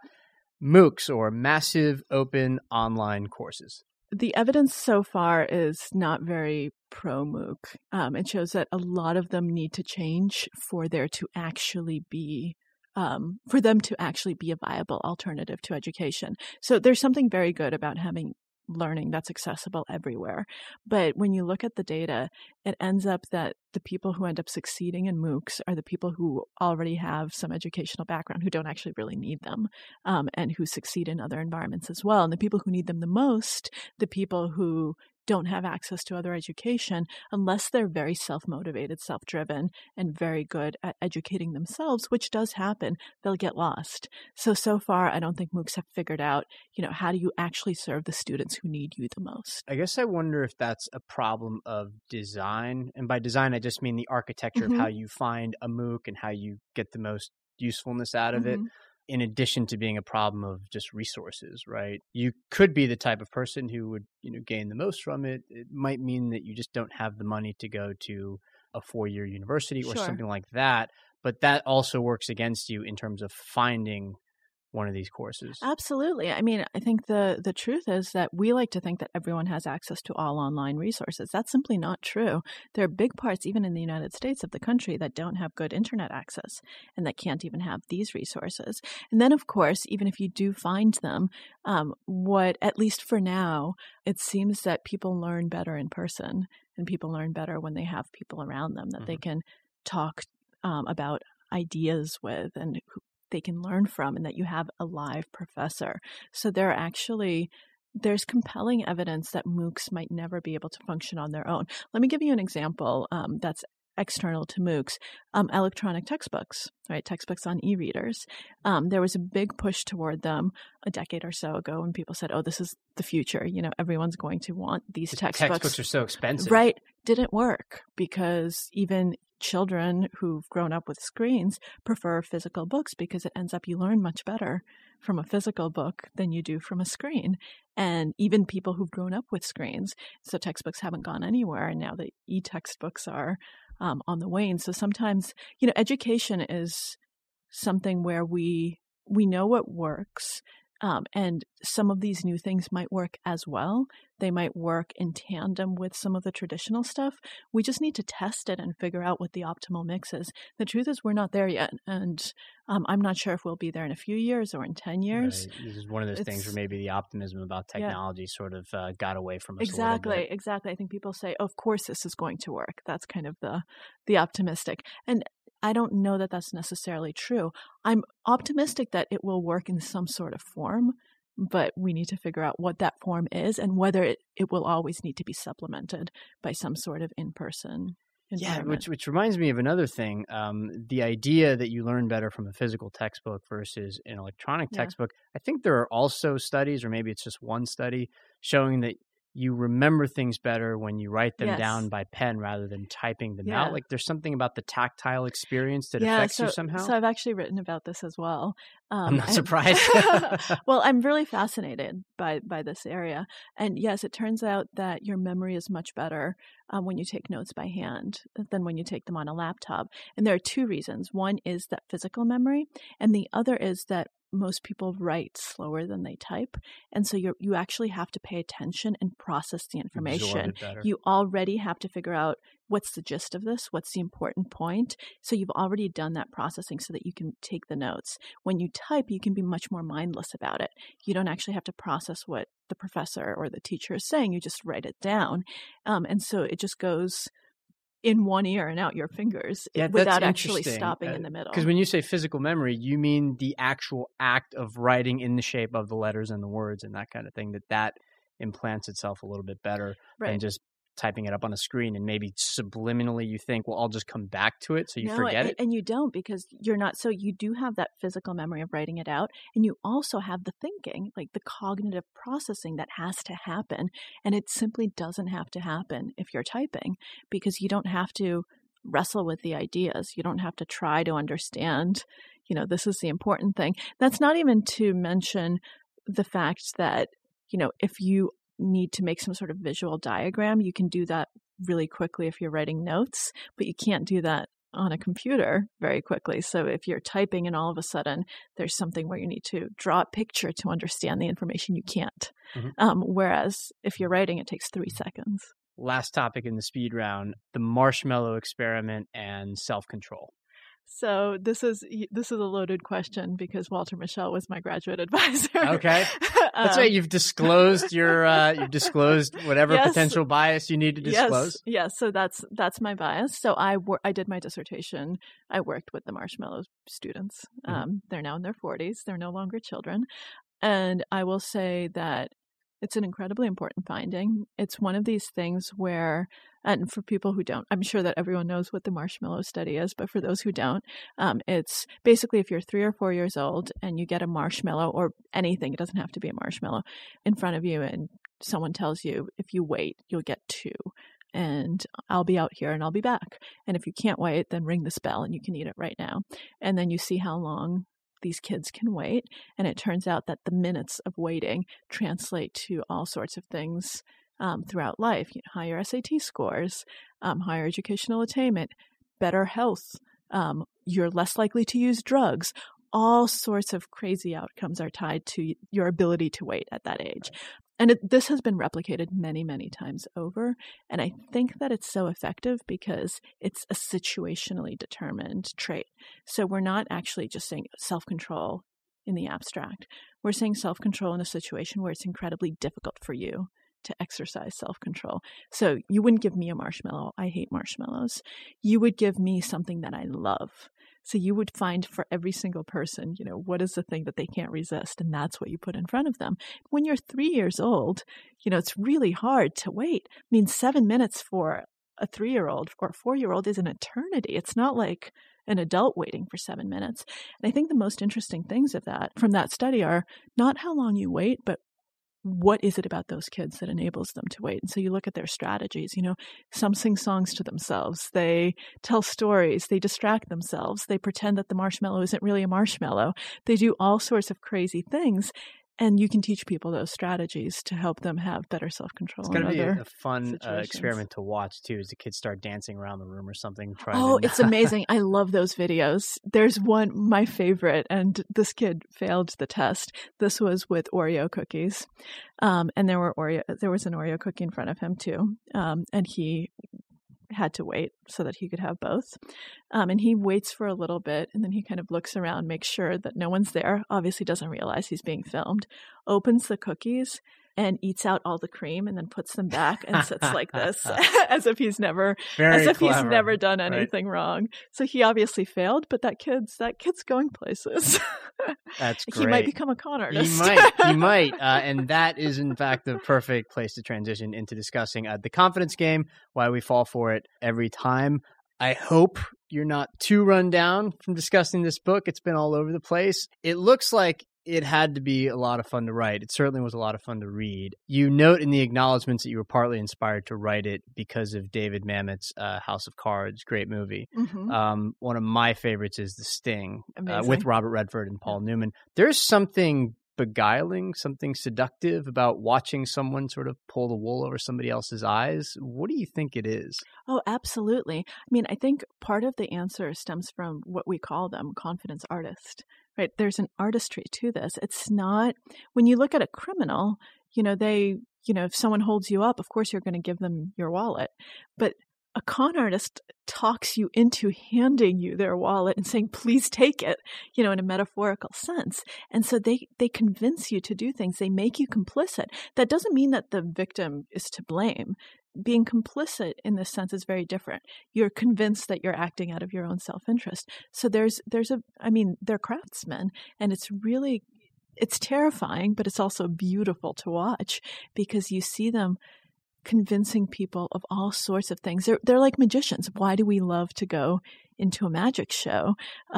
MOOCs, or massive open online courses. The evidence so far is not very pro-MOOC. It shows that a lot of them need to change for there to actually be for them to actually be a viable alternative to education. So there's something very good about having learning that's accessible everywhere. But when you look at the data, it ends up that the people who end up succeeding in MOOCs are the people who already have some educational background, who don't actually really need them, and who succeed in other environments as well. And the people who need them the most, the people who don't have access to other education, unless they're very self-motivated, self-driven, and very good at educating themselves, which does happen, they'll get lost. So far, I don't think MOOCs have figured out, how do you actually serve the students who need you the most? I guess I wonder if that's a problem of design. And by design, I just mean the architecture of how you find a MOOC and how you get the most usefulness out of it. In addition to being a problem of just resources, right? You could be the type of person who would, gain the most from it. It might mean that you just don't have the money to go to a 4-year university or something like that. But that also works against you in terms of finding one of these courses. Absolutely. I mean, I think the truth is that we like to think that everyone has access to all online resources. That's simply not true. There are big parts, even in the United States, of the country that don't have good internet access and that can't even have these resources. And then, of course, even if you do find them, at least for now, it seems that people learn better in person, and people learn better when they have people around them that they can talk about ideas with and they can learn from, and that you have a live professor. So there's compelling evidence that MOOCs might never be able to function on their own. Let me give you an example that's external to MOOCs. Electronic textbooks, right? Textbooks on e-readers. There was a big push toward them a decade or so ago when people said, oh, this is the future. Everyone's going to want these textbooks. Textbooks are so expensive. Right. Didn't work because even children who've grown up with screens prefer physical books because it ends up you learn much better from a physical book than you do from a screen. And even people who've grown up with screens. So textbooks haven't gone anywhere. And now the e-textbooks are on the wane. So sometimes, education is something where we know what works. And some of these new things might work as well. They might work in tandem with some of the traditional stuff. We just need to test it and figure out what the optimal mix is. The truth is we're not there yet. And I'm not sure if we'll be there in a few years or in 10 years. Right. This is one of those things where maybe the optimism about technology sort of got away from us Exactly. a little bit. Exactly. I think people say, of course this is going to work. That's kind of the optimistic. And I don't know that that's necessarily true. I'm optimistic that it will work in some sort of form, but we need to figure out what that form is and whether it will always need to be supplemented by some sort of in-person environment. Yeah, which reminds me of another thing. The idea that you learn better from a physical textbook versus an electronic textbook. I think there are also studies, or maybe it's just one study, showing that you remember things better when you write them Yes. down by pen rather than typing them Yeah. out. Like there's something about the tactile experience that affects you somehow. So I've actually written about this as well. I'm not surprised. Well, I'm really fascinated by this area. And yes, it turns out that your memory is much better when you take notes by hand than when you take them on a laptop. And there are two reasons. One is that physical memory, and the other is that most people write slower than they type. And so you actually have to pay attention and process the Absorb information. it better. You already have to figure out what's the gist of this, what's the important point. So you've already done that processing so that you can take the notes. When you type, you can be much more mindless about it. You don't actually have to process what the professor or the teacher is saying. You just write it down. And so it just goes in one ear and out your fingers without actually stopping in the middle. Because when you say physical memory, you mean the actual act of writing in the shape of the letters and the words and that kind of thing, that implants itself a little bit better than just typing it up on a screen, and maybe subliminally you think, well, I'll just come back to it, so you forget it. And you don't, because you're not. So you do have that physical memory of writing it out, and you also have the thinking, like the cognitive processing that has to happen, and it simply doesn't have to happen if you're typing, because you don't have to wrestle with the ideas. You don't have to try to understand, this is the important thing. That's not even to mention the fact that, if you need to make some sort of visual diagram, you can do that really quickly if you're writing notes, but you can't do that on a computer very quickly. So if you're typing and all of a sudden there's something where you need to draw a picture to understand the information, you can't. Mm-hmm. Whereas if you're writing, it takes 3 seconds. Last topic in the speed round, the marshmallow experiment and self-control. So this is a loaded question because Walter Mischel was my graduate advisor. Okay, that's right. You've disclosed whatever potential bias you need to disclose. Yes. So that's my bias. So I did my dissertation. I worked with the marshmallow students. They're now in their 40s. They're no longer children, and I will say that it's an incredibly important finding. It's one of these things where, and for people who don't, I'm sure that everyone knows what the marshmallow study is, but for those who don't, it's basically if you're 3 or 4 years old and you get a marshmallow or anything, it doesn't have to be a marshmallow, in front of you, and someone tells you, if you wait, you'll get 2. And I'll be out here and I'll be back. And if you can't wait, then ring this bell and you can eat it right now. And then you see how long these kids can wait. And it turns out that the minutes of waiting translate to all sorts of things throughout life. Higher SAT scores, higher educational attainment, better health. You're less likely to use drugs. All sorts of crazy outcomes are tied to your ability to wait at that age. And this has been replicated many, many times over. And I think that it's so effective because it's a situationally determined trait. So we're not actually just saying self-control in the abstract. We're saying self-control in a situation where it's incredibly difficult for you to exercise self-control. So you wouldn't give me a marshmallow. I hate marshmallows. You would give me something that I love. So you would find for every single person, what is the thing that they can't resist? And that's what you put in front of them. When you're 3 years old, it's really hard to wait. I mean, 7 minutes for a 3-year-old or a 4-year-old is an eternity. It's not like an adult waiting for 7 minutes. And I think the most interesting things from that study are not how long you wait, but what is it about those kids that enables them to wait? And so you look at their strategies, some sing songs to themselves. They tell stories. They distract themselves. They pretend that the marshmallow isn't really a marshmallow. They do all sorts of crazy things. And you can teach people those strategies to help them have better self-control. It's going to be a fun experiment to watch, too, as the kids start dancing around the room or something. It's amazing. I love those videos. There's one, my favorite, and this kid failed the test. This was with Oreo cookies. And there was an Oreo cookie in front of him, too. And he had to wait so that he could have both. And he waits for a little bit, and then he kind of looks around, makes sure that no one's there, obviously doesn't realize he's being filmed, opens the cookies and eats out all the cream and then puts them back and sits like this as if he's never done anything wrong. So he obviously failed, but that kid's going places. That's great. He might become a con artist. He might. And that is, in fact, the perfect place to transition into discussing the confidence game, why we fall for it every time. I hope you're not too run down from discussing this book. It's been all over the place. It looks like it had to be a lot of fun to write. It certainly was a lot of fun to read. You note in the acknowledgments that you were partly inspired to write it because of David Mamet's House of Cards. Great movie. Mm-hmm. One of my favorites is The Sting Amazing. with Robert Redford and Paul Newman. There's something beguiling, something seductive about watching someone sort of pull the wool over somebody else's eyes. What do you think it is? Oh, absolutely. I mean, I think part of the answer stems from what we call them, confidence artist, right? There's an artistry to this. It's not, when you look at a criminal, if someone holds you up, of course you're going to give them your wallet. But a con artist talks you into handing you their wallet and saying, please take it, in a metaphorical sense. And so they convince you to do things. They make you complicit. That doesn't mean that the victim is to blame. Being complicit in this sense is very different. You're convinced that you're acting out of your own self-interest. So they're craftsmen, and it's terrifying, but it's also beautiful to watch because you see them convincing people of all sorts of things. They're like magicians. Why do we love to go into a magic show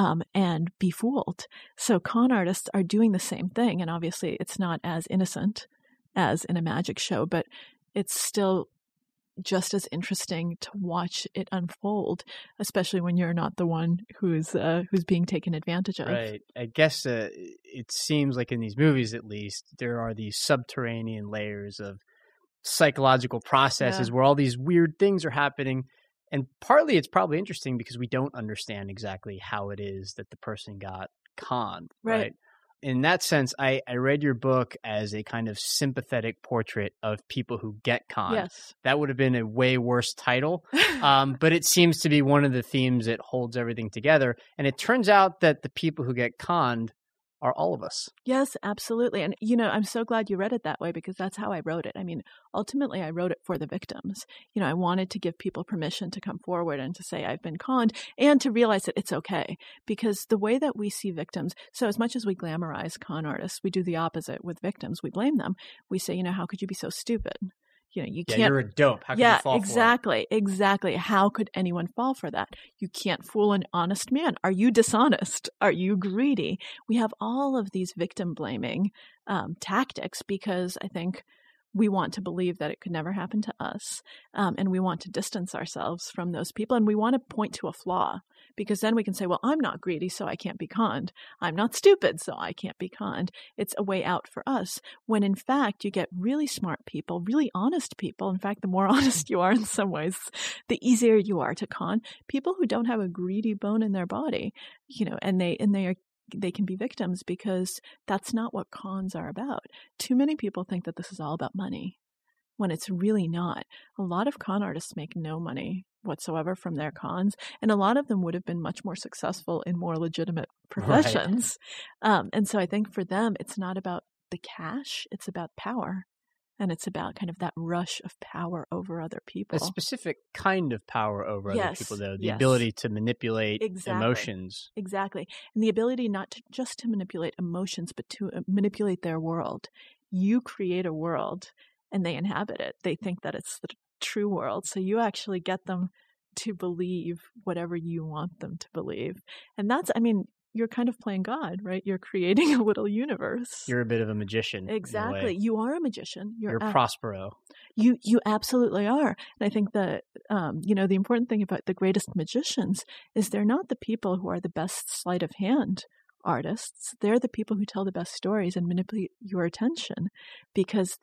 and be fooled? So con artists are doing the same thing. And obviously it's not as innocent as in a magic show, but it's still just as interesting to watch it unfold, especially when you're not the one who's being taken advantage of. Right. I guess it seems like in these movies, at least, there are these subterranean layers of psychological processes where all these weird things are happening. And partly it's probably interesting because we don't understand exactly how it is that the person got conned. Right. In that sense, I read your book as a kind of sympathetic portrait of people who get conned. Yes. That would have been a way worse title. But it seems to be one of the themes that holds everything together. And it turns out that the people who get conned are all of us. Yes, absolutely. And, I'm so glad you read it that way because that's how I wrote it. I mean, ultimately, I wrote it for the victims. I wanted to give people permission to come forward and to say, I've been conned, and to realize that it's okay. Because the way that we see victims, so as much as we glamorize con artists, we do the opposite with victims. We blame them. We say, how could you be so stupid? You can't. You're a dope. How could you fall exactly, for it? Exactly. How could anyone fall for that? You can't fool an honest man. Are you dishonest? Are you greedy? We have all of these victim blaming tactics because I think we want to believe that it could never happen to us. And we want to distance ourselves from those people. And we want to point to a flaw because then we can say, well, I'm not greedy, so I can't be conned. I'm not stupid, so I can't be conned. It's a way out for us. When in fact, you get really smart people, really honest people. In fact, the more honest you are in some ways, the easier you are to con. People who don't have a greedy bone in their body, and they can be victims because that's not what cons are about. Too many people think that this is all about money when it's really not. A lot of con artists make no money whatsoever from their cons, and a lot of them would have been much more successful in more legitimate professions. Right. And so I think for them, it's not about the cash, it's about power. And it's about kind of that rush of power over other people. A specific kind of power over other people, though. The ability to manipulate emotions. Exactly. And the ability not to just to manipulate emotions, but to manipulate their world. You create a world and they inhabit it. They think that it's the true world. So you actually get them to believe whatever you want them to believe. And that's, you're kind of playing God, right? You're creating a little universe. You're a bit of a magician. Exactly. You are a magician. You're Prospero. You absolutely are. And I think that, the important thing about the greatest magicians is they're not the people who are the best sleight of hand artists. They're the people who tell the best stories and manipulate your attention because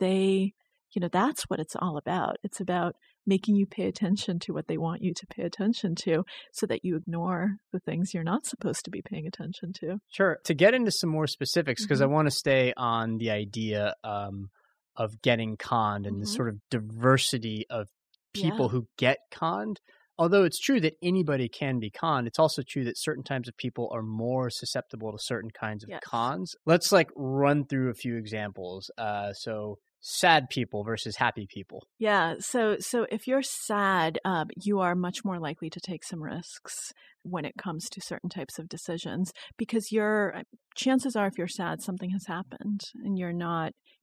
that's what it's all about. It's about making you pay attention to what they want you to pay attention to so that you ignore the things you're not supposed to be paying attention to. Sure. To get into some more specifics, because I want to stay on the idea of getting conned and the sort of diversity of people who get conned. Although it's true that anybody can be conned, it's also true that certain types of people are more susceptible to certain kinds of cons. Let's run through a few examples. So sad people versus happy people. Yeah. So if you're sad, you are much more likely to take some risks when it comes to certain types of decisions because chances are if you're sad, something has happened and you're not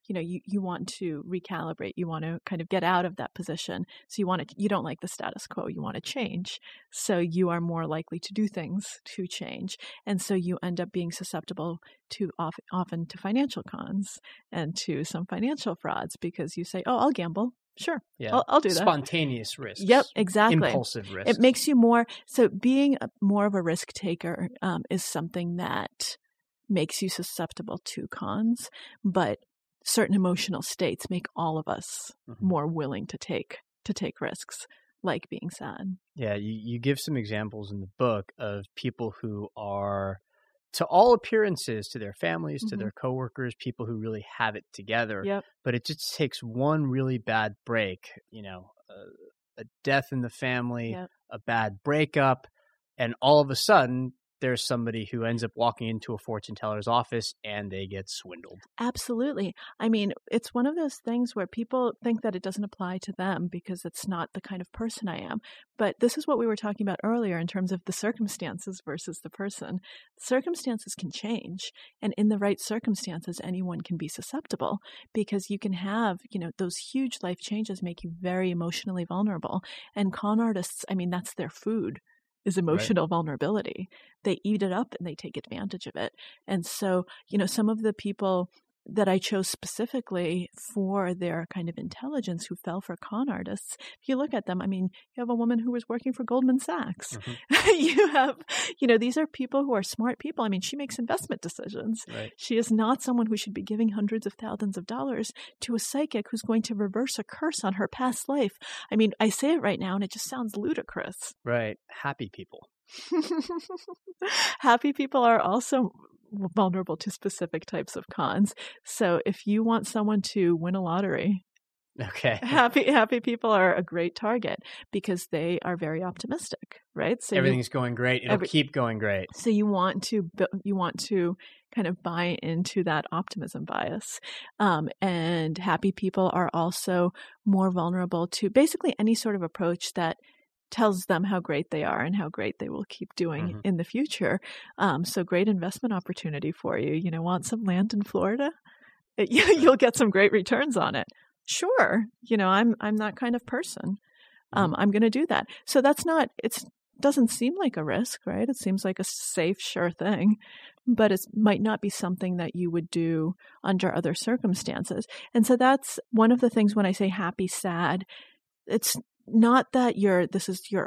you want to recalibrate. You want to kind of get out of that position. So you don't like the status quo. You want to change. So you are more likely to do things to change. And so you end up being susceptible to often to financial cons and to some financial frauds because you say, oh, I'll gamble. Sure. Yeah. I'll do that. Spontaneous risks. Yep, exactly. Impulsive risks. It makes you more, so being more of a risk taker is something that makes you susceptible to cons, but certain emotional states make all of us more willing to take risks, like being sad. Yeah, you give some examples in the book of people who are, to all appearances, to their families, to their coworkers, people who really have it together. Yep. But it just takes one really bad break, a death in the family, a bad breakup, and all of a sudden there's somebody who ends up walking into a fortune teller's office and they get swindled. Absolutely. I mean, it's one of those things where people think that it doesn't apply to them because it's not the kind of person I am. But this is what we were talking about earlier in terms of the circumstances versus the person. Circumstances can change. And in the right circumstances, anyone can be susceptible because you can have, those huge life changes make you very emotionally vulnerable. And con artists, I mean, that's their food. Is emotional vulnerability. They eat it up and they take advantage of it. And so, some of the people that I chose specifically for their kind of intelligence who fell for con artists, if you look at them, I mean, you have a woman who was working for Goldman Sachs. You have, these are people who are smart people. I mean, she makes investment decisions. Right. She is not someone who should be giving hundreds of thousands of dollars to a psychic who's going to reverse a curse on her past life. I mean, I say it right now and it just sounds ludicrous. Right. Happy people. Happy people are also vulnerable to specific types of cons. So if you want someone to win a lottery, happy people are a great target because they are very optimistic, right? So everything's going great. It'll keep going great. So you want to kind of buy into that optimism bias. And happy people are also more vulnerable to basically any sort of approach that tells them how great they are and how great they will keep doing in the future. So great investment opportunity for you. Want some land in Florida? You'll get some great returns on it. Sure. I'm that kind of person. I'm going to do that. So it doesn't seem like a risk, right? It seems like a safe, sure thing, but it might not be something that you would do under other circumstances. And so that's one of the things when I say happy, sad, it's not that this is your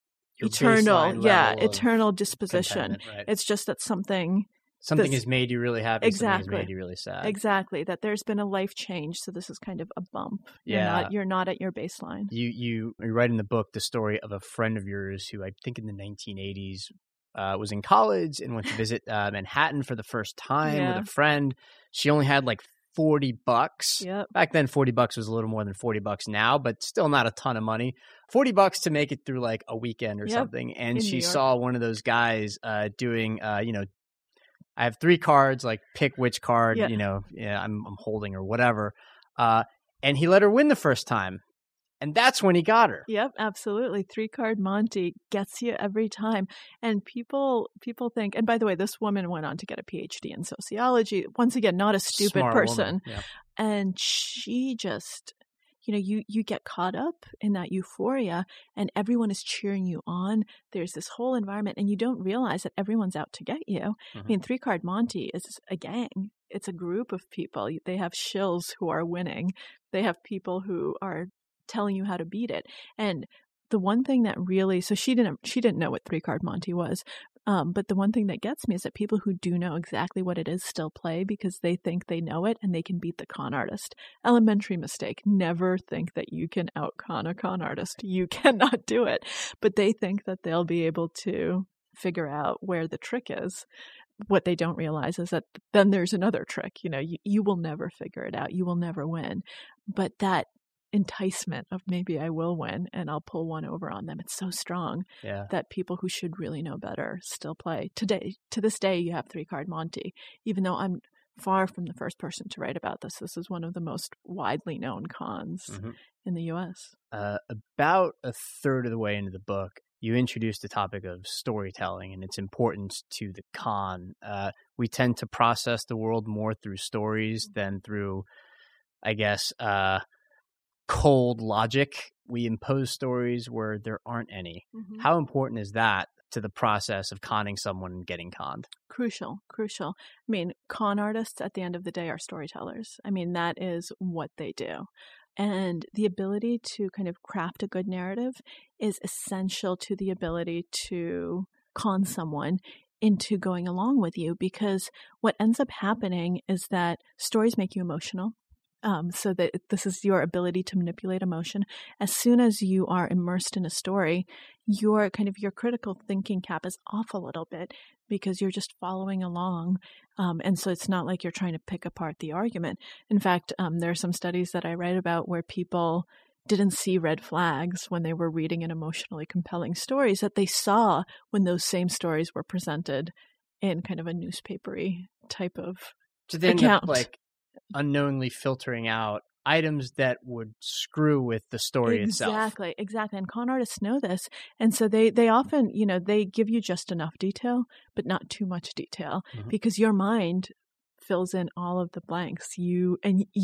eternal disposition. Right? It's just that something has made you really happy. Exactly. Something has made you really sad. Exactly. That there's been a life change. So this is kind of a bump. You're not at your baseline. You write in the book the story of a friend of yours who I think in the 1980s was in college and went to visit Manhattan for the first time with a friend. She only had like $40. Yep. Back then, $40 was a little more than $40 now, but still not a ton of money. $40 to make it through like a weekend or something. And she saw one of those guys doing, I have 3 cards, like pick which card, I'm holding or whatever. And he let her win the first time. And that's when he got her. Yep, absolutely. 3-card Monty gets you every time. And people think, and by the way, this woman went on to get a PhD in sociology. Once again, not a stupid person. Yeah. And she just, you get caught up in that euphoria and everyone is cheering you on. There's this whole environment and you don't realize that everyone's out to get you. I mean, 3-card Monty is a gang. It's a group of people. They have shills who are winning. They have people who are telling you how to beat it. And the one thing that really, so she didn't know what 3-card Monty was. But the one thing that gets me is that people who do know exactly what it is still play because they think they know it and they can beat the con artist. Elementary mistake. Never think that you can out-con a con artist. You cannot do it. But they think that they'll be able to figure out where the trick is. What they don't realize is that then there's another trick. You will never figure it out. You will never win. But that enticement of maybe I will win and I'll pull one over on them. It's so strong that people who should really know better still play. To this day, you have 3-card Monty. Even though I'm far from the first person to write about this, this is one of the most widely known cons in the U.S. About a third of the way into the book, you introduced the topic of storytelling and its importance to the con. We tend to process the world more through stories than through I guess, cold logic. We impose stories where there aren't any. Mm-hmm. How important is that to the process of conning someone and getting conned? Crucial. I mean, con artists at the end of the day are storytellers. I mean, that is what they do. And the ability to kind of craft a good narrative is essential to the ability to con someone into going along with you, because what ends up happening is that stories make you emotional. So that this is your ability to manipulate emotion. As soon as you are immersed in a story, your critical thinking cap is off a little bit because you're just following along. And so it's not like you're trying to pick apart the argument. In fact, there are some studies that I write about where people didn't see red flags when they were reading an emotionally compelling stories that they saw when those same stories were presented in kind of a newspapery type of So they end account. up like unknowingly filtering out items that would screw with the story itself. Exactly. And con artists know this. And so they often, they give you just enough detail, but not too much detail, because your mind fills in all of the blanks. You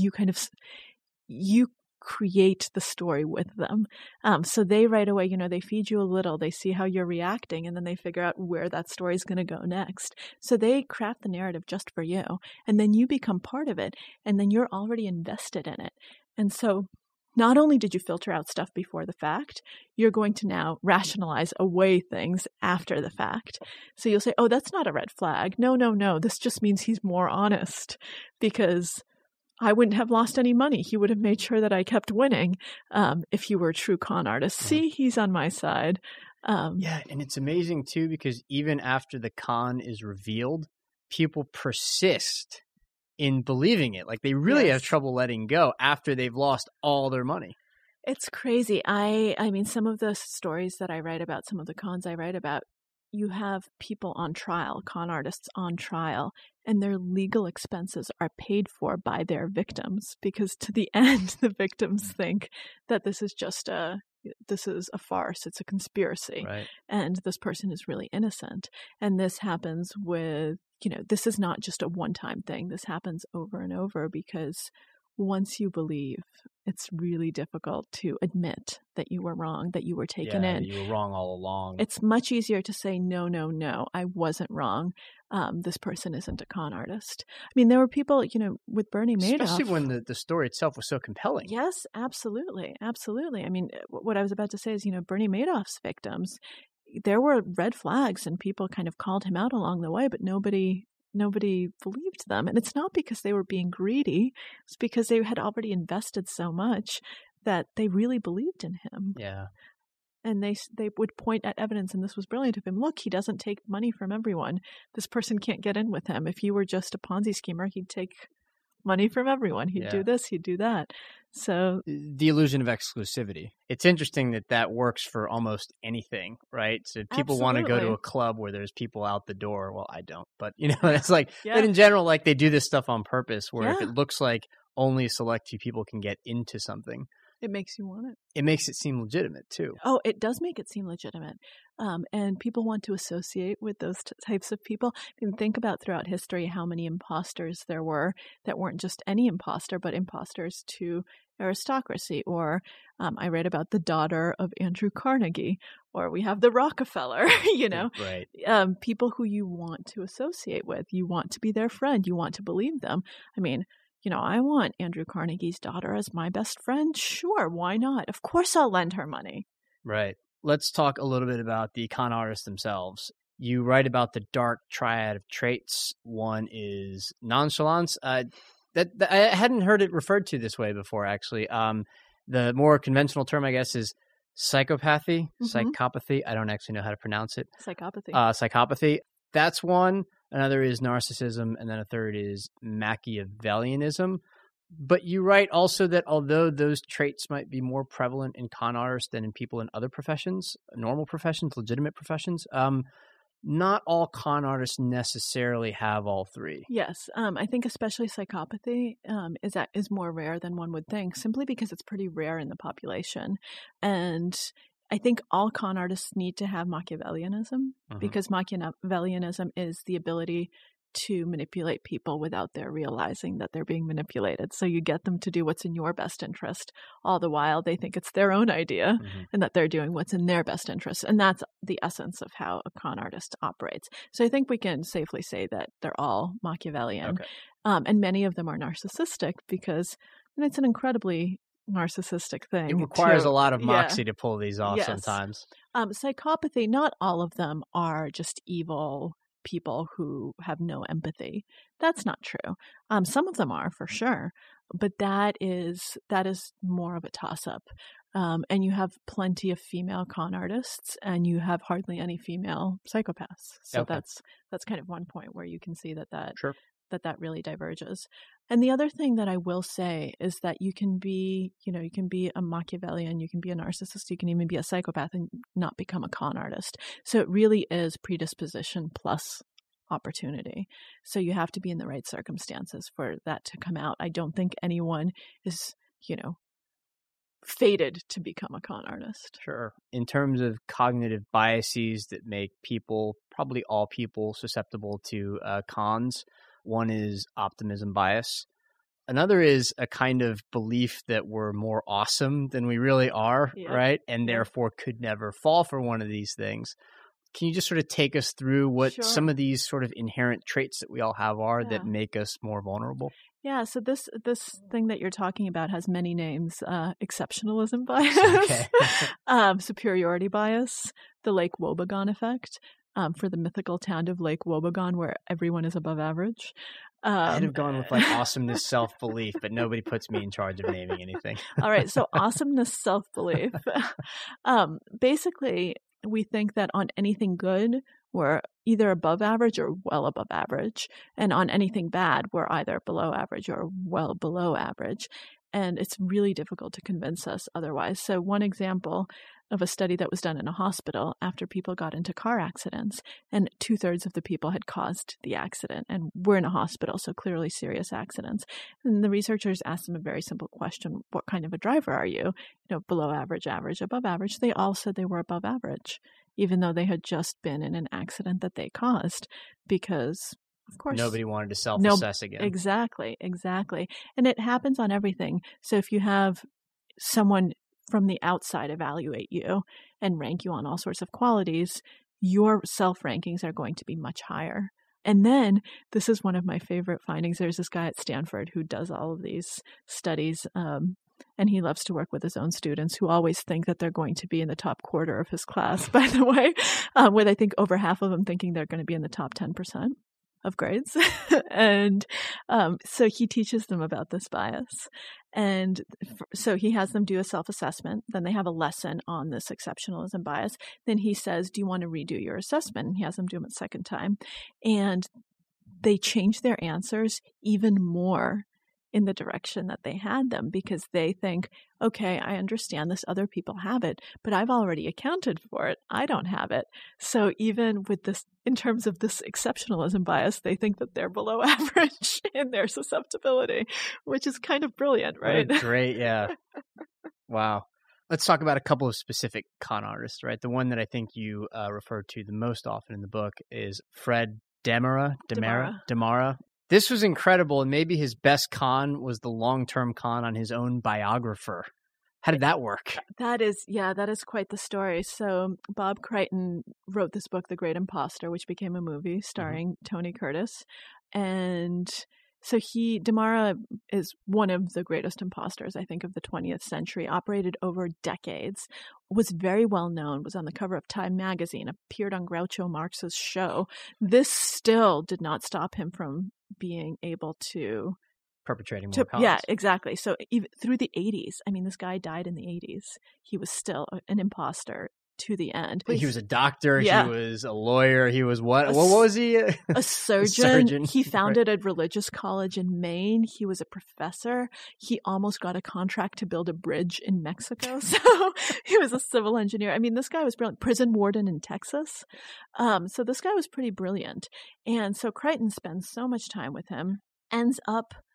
create the story with them. So they right away, they feed you a little, they see how you're reacting, and then they figure out where that story is going to go next. So they craft the narrative just for you, and then you become part of it, and then you're already invested in it. And so not only did you filter out stuff before the fact, you're going to now rationalize away things after the fact. So you'll say, oh, that's not a red flag. No. This just means he's more honest, because I wouldn't have lost any money. He would have made sure that I kept winning if he were a true con artist. See, he's on my side. Yeah, and it's amazing too, because even after the con is revealed, people persist in believing it. Like they really have trouble letting go after they've lost all their money. It's crazy. I mean, some of the stories that I write about, some of the cons I write about, you have people on trial, con artists on trial, and their legal expenses are paid for by their victims, because to the end, the victims think that this is a farce, it's a conspiracy, right? And this person is really innocent. And this happens with, this is not just a one-time thing. This happens over and over, because once you believe, it's really difficult to admit that you were wrong, that you were taken in. You were wrong all along. It's much easier to say, no, I wasn't wrong. This person isn't a con artist. I mean, there were people, with Bernie Madoff. Especially when the story itself was so compelling. Yes, absolutely. I mean, what I was about to say is, Bernie Madoff's victims, there were red flags and people kind of called him out along the way, but nobody believed them. And it's not because they were being greedy. It's because they had already invested so much that they really believed in him. Yeah. And they would point at evidence, and this was brilliant of him. Look, he doesn't take money from everyone. This person can't get in with him. If he were just a Ponzi schemer, he'd take money from everyone. He'd do this, he'd do that. So the illusion of exclusivity. It's interesting that works for almost anything, right? So people want to go to a club where there's people out the door. Well, I don't, but it's like, but in general, like they do this stuff on purpose, where if it looks like only a select few people can get into something, it makes you want it. It makes it seem legitimate too. Oh, it does make it seem legitimate. And people want to associate with those types of people. I mean, think about throughout history how many imposters there were that weren't just any imposter, but imposters to aristocracy. Or I read about the daughter of Andrew Carnegie, or we have the Rockefeller, Right. People who you want to associate with. You want to be their friend. You want to believe them. I mean, I want Andrew Carnegie's daughter as my best friend. Sure, why not? Of course I'll lend her money. Right. Let's talk a little bit about the con artists themselves. You write about the dark triad of traits. One is nonchalance. That I hadn't heard it referred to this way before, actually. The more conventional term, I guess, is psychopathy. Psychopathy. I don't actually know how to pronounce it. Psychopathy. That's one. Another is narcissism, and then a third is Machiavellianism. But you write also that although those traits might be more prevalent in con artists than in people in other professions, normal professions, legitimate professions, not all con artists necessarily have all three. Yes. I think especially psychopathy is more rare than one would think, simply because it's pretty rare in the population. And I think all con artists need to have Machiavellianism, because Machiavellianism is the ability to manipulate people without their realizing that they're being manipulated. So you get them to do what's in your best interest. All the while they think it's their own idea and that they're doing what's in their best interest. And that's the essence of how a con artist operates. So I think we can safely say that they're all Machiavellian. Okay. And many of them are narcissistic because it's an incredibly narcissistic thing. It requires a lot of moxie to pull these off sometimes. Psychopathy, not all of them are just evil people who have no empathy. That's not true. Some of them are for sure, but that is more of a toss-up. And you have plenty of female con artists, and you have hardly any female psychopaths. So that's kind of one point where you can see that Sure. that really diverges. And the other thing that I will say is that you can be a Machiavellian, you can be a narcissist, you can even be a psychopath and not become a con artist. So it really is predisposition plus opportunity. So you have to be in the right circumstances for that to come out. I don't think anyone is, fated to become a con artist. Sure. In terms of cognitive biases that make people, probably all people, susceptible to cons, one is optimism bias. Another is a kind of belief that we're more awesome than we really are, right? And therefore could never fall for one of these things. Can you just sort of take us through what some of these sort of inherent traits that we all have are that make us more vulnerable? Yeah, so this thing that you're talking about has many names. Exceptionalism bias, superiority bias, the Lake Wobegon effect, for the mythical town of Lake Wobegon where everyone is above average. I'd have gone with like awesomeness, self-belief, but nobody puts me in charge of naming anything. All right, so awesomeness, self-belief. Basically, we think that on anything good, we're either above average or well above average. And on anything bad, we're either below average or well below average. And it's really difficult to convince us otherwise. So one example of a study that was done in a hospital after people got into car accidents, and 2/3 of the people had caused the accident and were in a hospital, so clearly serious accidents. And the researchers asked them a very simple question: what kind of a driver are you? Below average, average, above average. They all said they were above average, even though they had just been in an accident that they caused, because of course nobody wanted to self-assess again. Exactly. And it happens on everything. So if you have someone from the outside evaluate you and rank you on all sorts of qualities, your self-rankings are going to be much higher. And then, this is one of my favorite findings. There's this guy at Stanford who does all of these studies, and he loves to work with his own students who always think that they're going to be in the top quarter of his class, by the way, with I think over half of them thinking they're going to be in the top 10% of grades. And so he teaches them about this bias. And so he has them do a self-assessment. Then they have a lesson on this exceptionalism bias. Then he says, do you want to redo your assessment? And he has them do them a second time. And they change their answers even more in the direction that they had them, because they think, okay, I understand this, other people have it, but I've already accounted for it. I don't have it. So even with this, in terms of this exceptionalism bias, they think that they're below average in their susceptibility, which is kind of brilliant, right? Great, yeah. Wow. Let's talk about a couple of specific con artists, right? The one that I think you referred to the most often in the book is Fred Demara. This was incredible, and maybe his best con was the long-term con on his own biographer. How did that work? That is quite the story. So Bob Crichton wrote this book, The Great Imposter, which became a movie starring Tony Curtis. And so Demara is one of the greatest imposters, I think, of the 20th century, operated over decades, was very well known, was on the cover of Time magazine, appeared on Groucho Marx's show. This still did not stop him from being able to perpetrating more cons. Yeah, exactly. So even through the 80s, I mean, this guy died in the 80s. He was still an imposter to the end. He was a doctor. Yeah. He was a lawyer. He was what? What was he? A surgeon. He founded a religious college in Maine. He was a professor. He almost got a contract to build a bridge in Mexico. So he was a civil engineer. I mean, this guy was brilliant. Prison warden in Texas. So this guy was pretty brilliant. And so Crichton spends so much time with him, ends up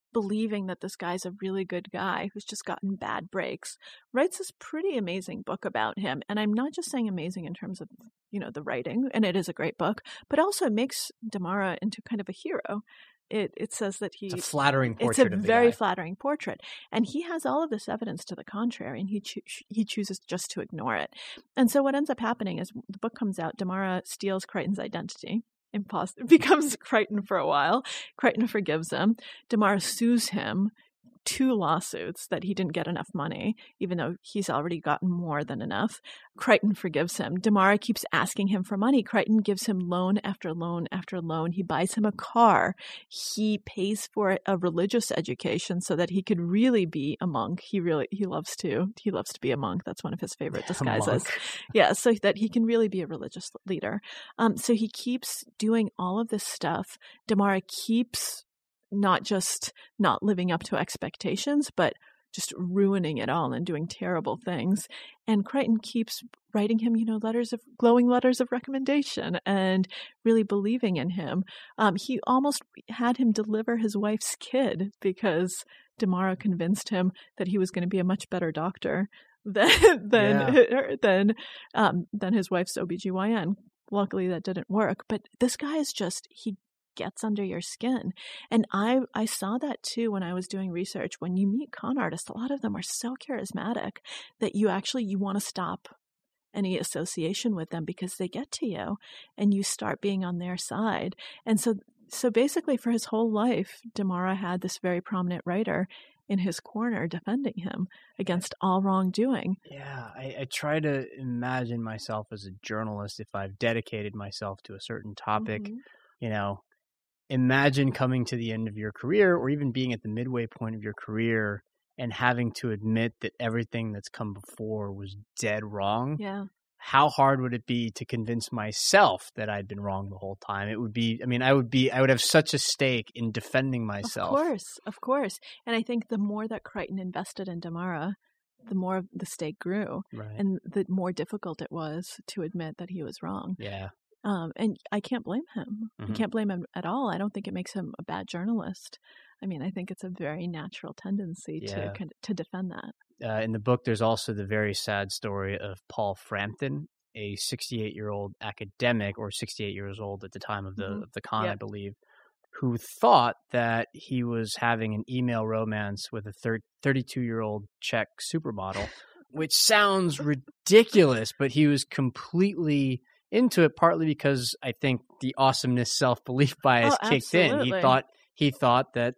believing that this guy's a really good guy who's just gotten bad breaks, writes this pretty amazing book about him. And I'm not just saying amazing in terms of, the writing, and it is a great book, but also it makes Damara into kind of a hero. It says that it's a flattering portrait of the guy. It's a very flattering portrait. And he has all of this evidence to the contrary, and he chooses just to ignore it. And so what ends up happening is the book comes out, Damara steals Crichton's identity, becomes Crichton for a while. Crichton forgives him. Damara sues him 2 lawsuits that he didn't get enough money, even though he's already gotten more than enough. Crichton forgives him. Damara keeps asking him for money. Crichton gives him loan after loan after loan. He buys him a car. He pays for a religious education so that he could really be a monk. He loves to be a monk. That's one of his favorite disguises. Yeah, so that he can really be a religious leader. So he keeps doing all of this stuff. Damara keeps not just not living up to expectations, but just ruining it all and doing terrible things. And Crichton keeps writing him, glowing letters of recommendation and really believing in him. He almost had him deliver his wife's kid because Damara convinced him that he was going to be a much better doctor than his wife's OBGYN. Luckily, that didn't work. But this guy is he gets under your skin. And I saw that too when I was doing research. When you meet con artists, a lot of them are so charismatic that you want to stop any association with them because they get to you and you start being on their side. And so basically for his whole life, Damara had this very prominent writer in his corner defending him against all wrongdoing. Yeah, I try to imagine myself as a journalist if I've dedicated myself to a certain topic, imagine coming to the end of your career or even being at the midway point of your career and having to admit that everything that's come before was dead wrong. Yeah. How hard would it be to convince myself that I'd been wrong the whole time? It would be, I would have such a stake in defending myself. Of course. And I think the more that Crichton invested in Damara, the more the stake grew. Right. And the more difficult it was to admit that he was wrong. Yeah. And I can't blame him. Mm-hmm. I can't blame him at all. I don't think it makes him a bad journalist. I think it's a very natural tendency to defend that. In the book, there's also the very sad story of Paul Frampton, a 68-year-old academic, or 68 years old at the time of the con, I believe, who thought that he was having an email romance with a 32-year-old Czech supermodel, which sounds ridiculous, but he was completely into it, partly because I think the awesomeness self-belief bias kicked in. He thought that,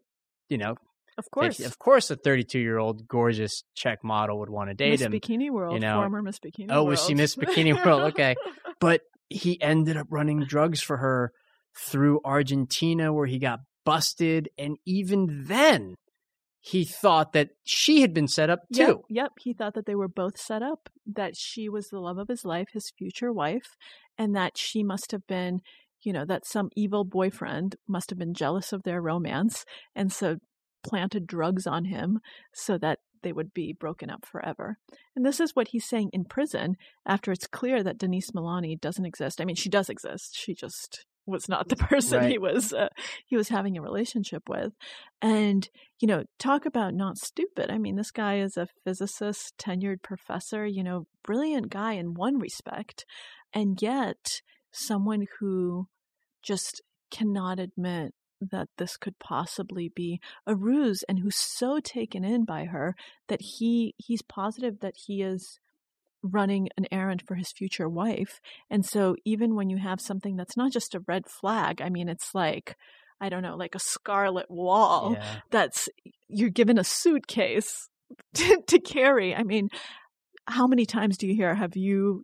of course a 32-year-old gorgeous Czech model would want to date him. Miss Bikini World, former Miss Bikini World. Oh, was she Miss Bikini World? Okay. But he ended up running drugs for her through Argentina where he got busted. And even then, he thought that she had been set up too. Yep. He thought that they were both set up, that she was the love of his life, his future wife, and that she must have been, that some evil boyfriend must have been jealous of their romance and so planted drugs on him so that they would be broken up forever. And this is what he's saying in prison after it's clear that Denise Milani doesn't exist. She does exist. She just was not the person he was having a relationship with. And, talk about not stupid. This guy is a physicist, tenured professor, brilliant guy in one respect, and yet someone who just cannot admit that this could possibly be a ruse, and who's so taken in by her that he's positive that he is running an errand for his future wife. And so even when you have something that's not just a red flag, it's like, I don't know, like a scarlet wall you're given a suitcase to carry. How many times do you hear, have you,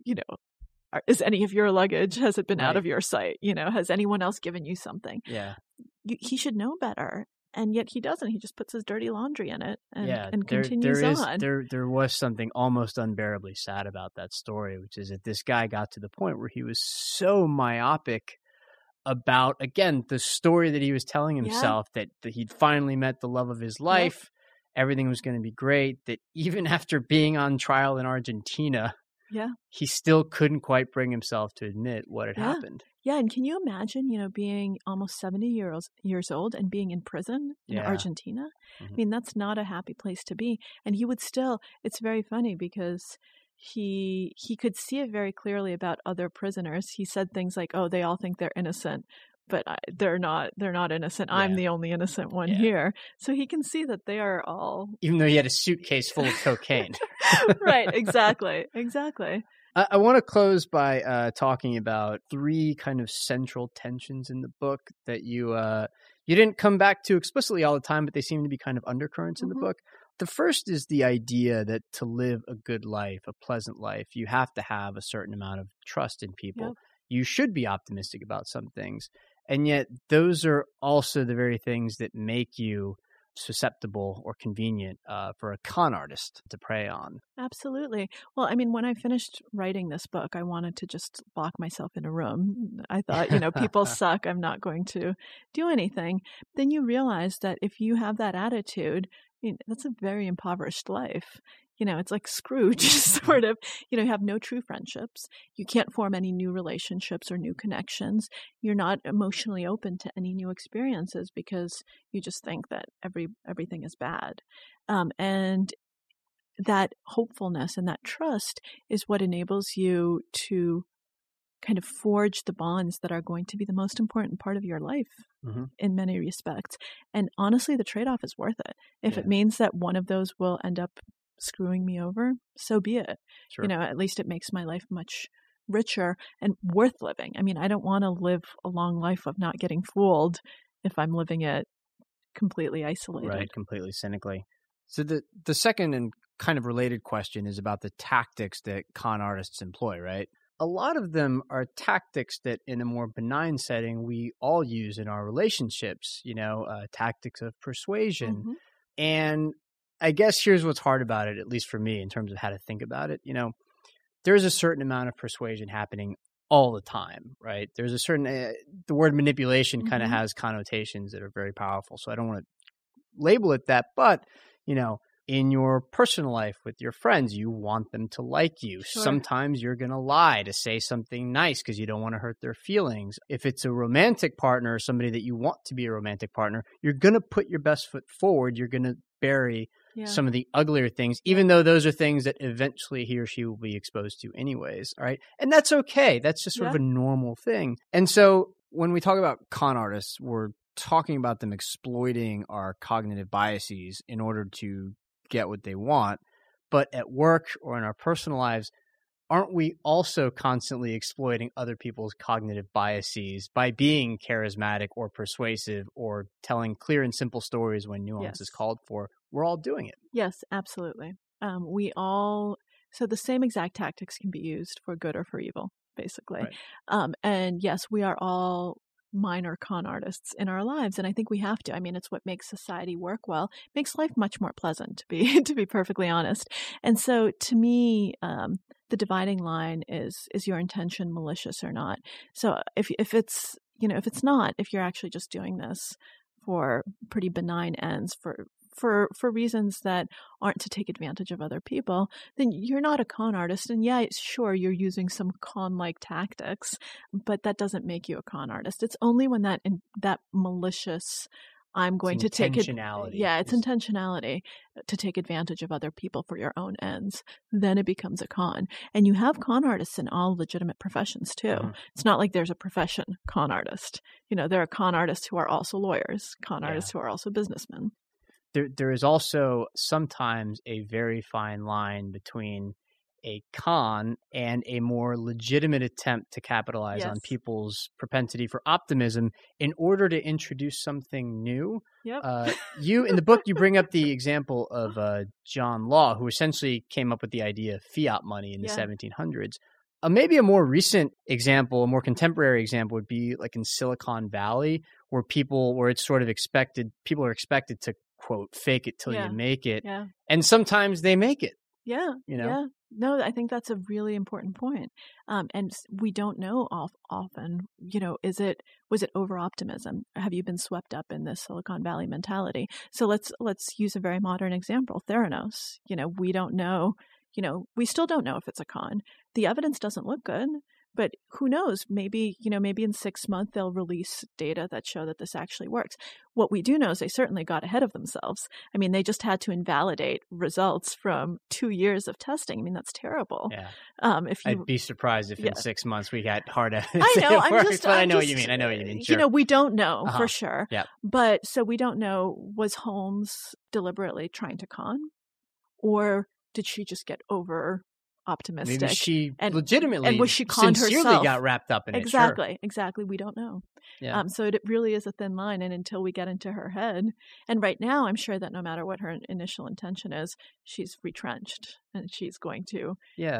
is any of your luggage, has it been out of your sight? Has anyone else given you something? Yeah. He should know better. And yet he doesn't. He just puts his dirty laundry in it and continues on. There was something almost unbearably sad about that story, which is that this guy got to the point where he was so myopic about, again, the story that he was telling himself that he'd finally met the love of his life. Everything was going to be great. That even after being on trial in Argentina, Yeah. he still couldn't quite bring himself to admit what had Yeah. happened. Yeah, and can you imagine, being almost 70 years old and being in prison in Yeah. Argentina? Mhm. I mean, that's not a happy place to be. And he would still, it's very funny because he could see it very clearly about other prisoners. He said things like, "Oh, they all think they're innocent, but they're not innocent. I'm Yeah. the only innocent one Yeah. here." So he can see that they are all Even though he had a suitcase full of cocaine. right, exactly. I want to close by talking about 3 kind of central tensions in the book that you didn't come back to explicitly all the time, but they seem to be kind of undercurrents in the book. The first is the idea that to live a good life, a pleasant life, you have to have a certain amount of trust in people. Yep. You should be optimistic about some things. And yet those are also the very things that make you susceptible or convenient for a con artist to prey on. Absolutely. Well, I mean, when I finished writing this book, I wanted to just lock myself in a room. I thought, people suck. I'm not going to do anything. Then you realize that if you have that attitude, that's a very impoverished life. It's like Scrooge, sort of. You have no true friendships. You can't form any new relationships or new connections. You're not emotionally open to any new experiences because you just think that everything is bad. And that hopefulness and that trust is what enables you to kind of forge the bonds that are going to be the most important part of your life in many respects. And honestly, the trade-off is worth it. If it means that one of those will end up screwing me over, so be it. Sure. At least it makes my life much richer and worth living. I mean, I don't want to live a long life of not getting fooled if I'm living it completely isolated. Right, completely cynically. So the second and kind of related question is about the tactics that con artists employ, right? A lot of them are tactics that in a more benign setting we all use in our relationships, tactics of persuasion. And I guess here's what's hard about it, at least for me, in terms of how to think about it. There's a certain amount of persuasion happening all the time, right? There's a certain, the word manipulation kind of has connotations that are very powerful. So I don't want to label it that, but, in your personal life with your friends, you want them to like you. Sure. Sometimes you're going to lie to say something nice because you don't want to hurt their feelings. If it's a romantic partner or somebody that you want to be a romantic partner, you're going to put your best foot forward. You're going to bury some of the uglier things, even though those are things that eventually he or she will be exposed to anyways. All right. And that's okay. That's just sort of a normal thing. And so when we talk about con artists, we're talking about them exploiting our cognitive biases in order to get what they want. But at work or in our personal lives, aren't we also constantly exploiting other people's cognitive biases by being charismatic or persuasive or telling clear and simple stories when nuance is called for? We're all doing it. Yes, absolutely. So the same exact tactics can be used for good or for evil, basically. Right. And yes, we are all minor con artists in our lives, and I think we have to. I mean, it's what makes society work well, makes life much more pleasant, to be perfectly honest. And so to me, the dividing line is your intention malicious or not? So if it's not, if you're actually just doing this for pretty benign ends, for reasons that aren't to take advantage of other people, then you're not a con artist. And yeah, sure, you're using some con-like tactics, but that doesn't make you a con artist. It's only when that malicious, I'm going to take it. Yeah, it's intentionality to take advantage of other people for your own ends. Then it becomes a con. And you have con artists in all legitimate professions too. It's not like there's a profession con artist. There are con artists who are also lawyers, con artists who are also businessmen. There is also sometimes a very fine line between a con and a more legitimate attempt to capitalize on people's propensity for optimism in order to introduce something new. Yep. In the book, you bring up the example of John Law, who essentially came up with the idea of fiat money in the 1700s. Maybe a more recent example, a more contemporary example would be like in Silicon Valley, where it's sort of expected, people are expected to, quote, fake it till you make it. Yeah. And sometimes they make it. Yeah. Yeah. No, I think that's a really important point. And we don't know often, was it over optimism? Have you been swept up in this Silicon Valley mentality? So let's use a very modern example, Theranos. We don't know, we still don't know if it's a con. The evidence doesn't look good. But who knows? Maybe in 6 months they'll release data that show that this actually works. What we do know is they certainly got ahead of themselves. I mean, they just had to invalidate results from 2 years of testing. I mean, that's terrible. Yeah. I'd be surprised if in 6 months we got hard evidence. I know. I know what you mean. I know what you mean. Sure. We don't know for sure. Yeah. But so we don't know, was Holmes deliberately trying to con, or did she just get over optimistic? Maybe she legitimately and was she conned sincerely herself? Got wrapped up in it. Exactly. We don't know. Yeah. So it really is a thin line, and until we get into her head, and right now I'm sure that no matter what her initial intention is, she's retrenched, and she's going to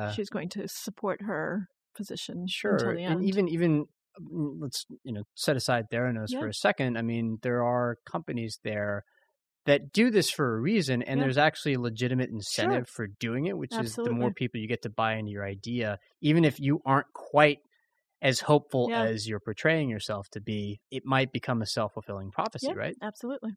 support her position until the end. And even let's set aside Theranos for a second. I mean, there are companies there that do this for a reason, and there's actually a legitimate incentive for doing it, which is the more people you get to buy into your idea, even if you aren't quite as hopeful as you're portraying yourself to be, it might become a self-fulfilling prophecy, right? Absolutely.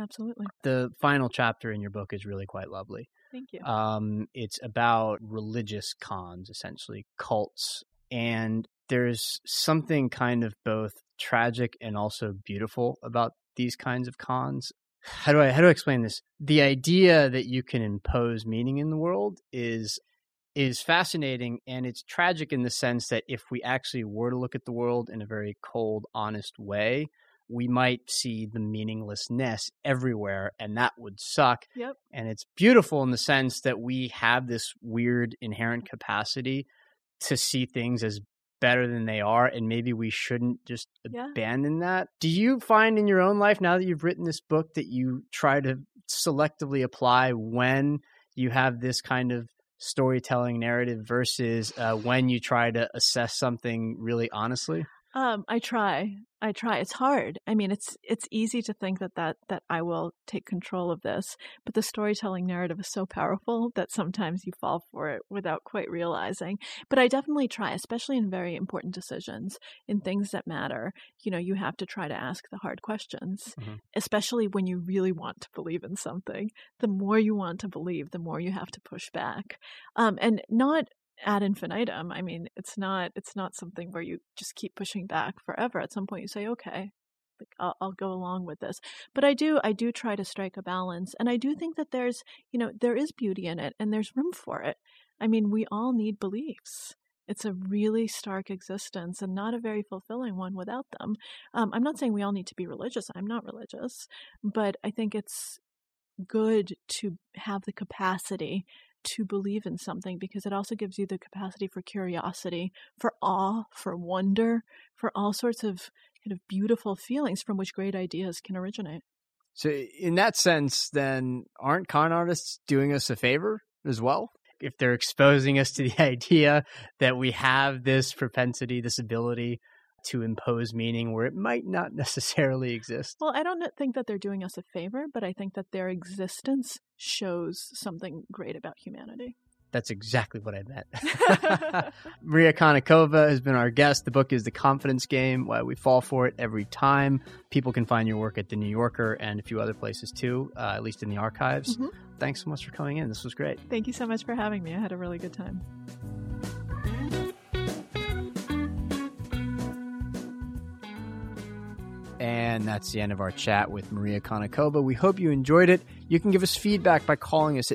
The final chapter in your book is really quite lovely. Thank you. It's about religious cons, essentially cults, and there's something kind of both tragic and also beautiful about these kinds of cons. How do I explain this? The idea that you can impose meaning in the world is fascinating, and it's tragic in the sense that if we actually were to look at the world in a very cold, honest way, we might see the meaninglessness everywhere, and that would suck. Yep. And it's beautiful in the sense that we have this weird inherent capacity to see things as better than they are, and maybe we shouldn't just abandon that. Do you find in your own life, now that you've written this book, that you try to selectively apply when you have this kind of storytelling narrative versus when you try to assess something really honestly? I try. It's hard. I mean, it's easy to think that I will take control of this, but the storytelling narrative is so powerful that sometimes you fall for it without quite realizing. But I definitely try, especially in very important decisions, in things that matter. You have to try to ask the hard questions, especially when you really want to believe in something. The more you want to believe, the more you have to push back, and not ad infinitum. I mean, it's not something where you just keep pushing back forever. At some point you say, okay, I'll go along with this. But I do try to strike a balance, and I do think that there is beauty in it, and there's room for it. I mean, we all need beliefs. It's a really stark existence, and not a very fulfilling one without them. I'm not saying we all need to be religious. I'm not religious, but I think it's good to have the capacity to believe in something, because it also gives you the capacity for curiosity, for awe, for wonder, for all sorts of kind of beautiful feelings from which great ideas can originate. So in that sense, then, aren't con artists doing us a favor as well? If they're exposing us to the idea that we have this propensity, this ability to impose meaning where it might not necessarily exist. Well, I don't think that they're doing us a favor, but I think that their existence shows something great about humanity. That's exactly what I meant. Maria Konnikova has been our guest. The book is The Confidence Game, Why We Fall For It Every Time. People can find your work at The New Yorker and a few other places too, at least in the archives. Thanks so much for coming in. This was great. Thank you so much for having me. I had a really good time. And that's the end of our chat with Maria Konnikova. We hope you enjoyed it. You can give us feedback by calling us at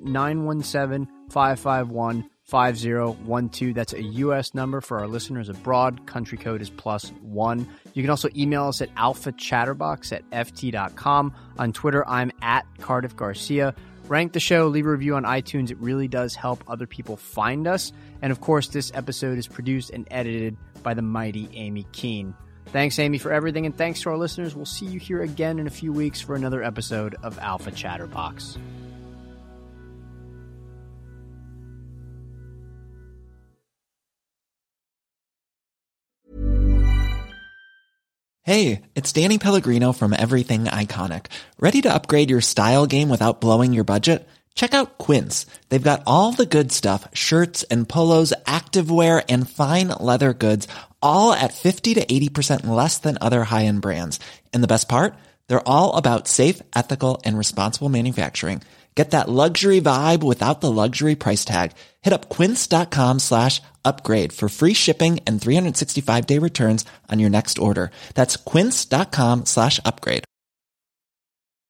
917-551-5012. That's a U.S. number. For our listeners abroad, country code is +1. You can also email us at alphachatterbox@ft.com. On Twitter, I'm at Cardiff Garcia. Rank the show, leave a review on iTunes. It really does help other people find us. And of course, this episode is produced and edited by the mighty Amy Keene. Thanks, Amy, for everything, and thanks to our listeners. We'll see you here again in a few weeks for another episode of Alpha Chatterbox. Hey, it's Danny Pellegrino from Everything Iconic. Ready to upgrade your style game without blowing your budget? Check out Quince. They've got all the good stuff, shirts and polos, activewear, and fine leather goods, all at 50 to 80% less than other high-end brands. And the best part? They're all about safe, ethical, and responsible manufacturing. Get that luxury vibe without the luxury price tag. Hit up quince.com/upgrade for free shipping and 365-day returns on your next order. That's quince.com/upgrade.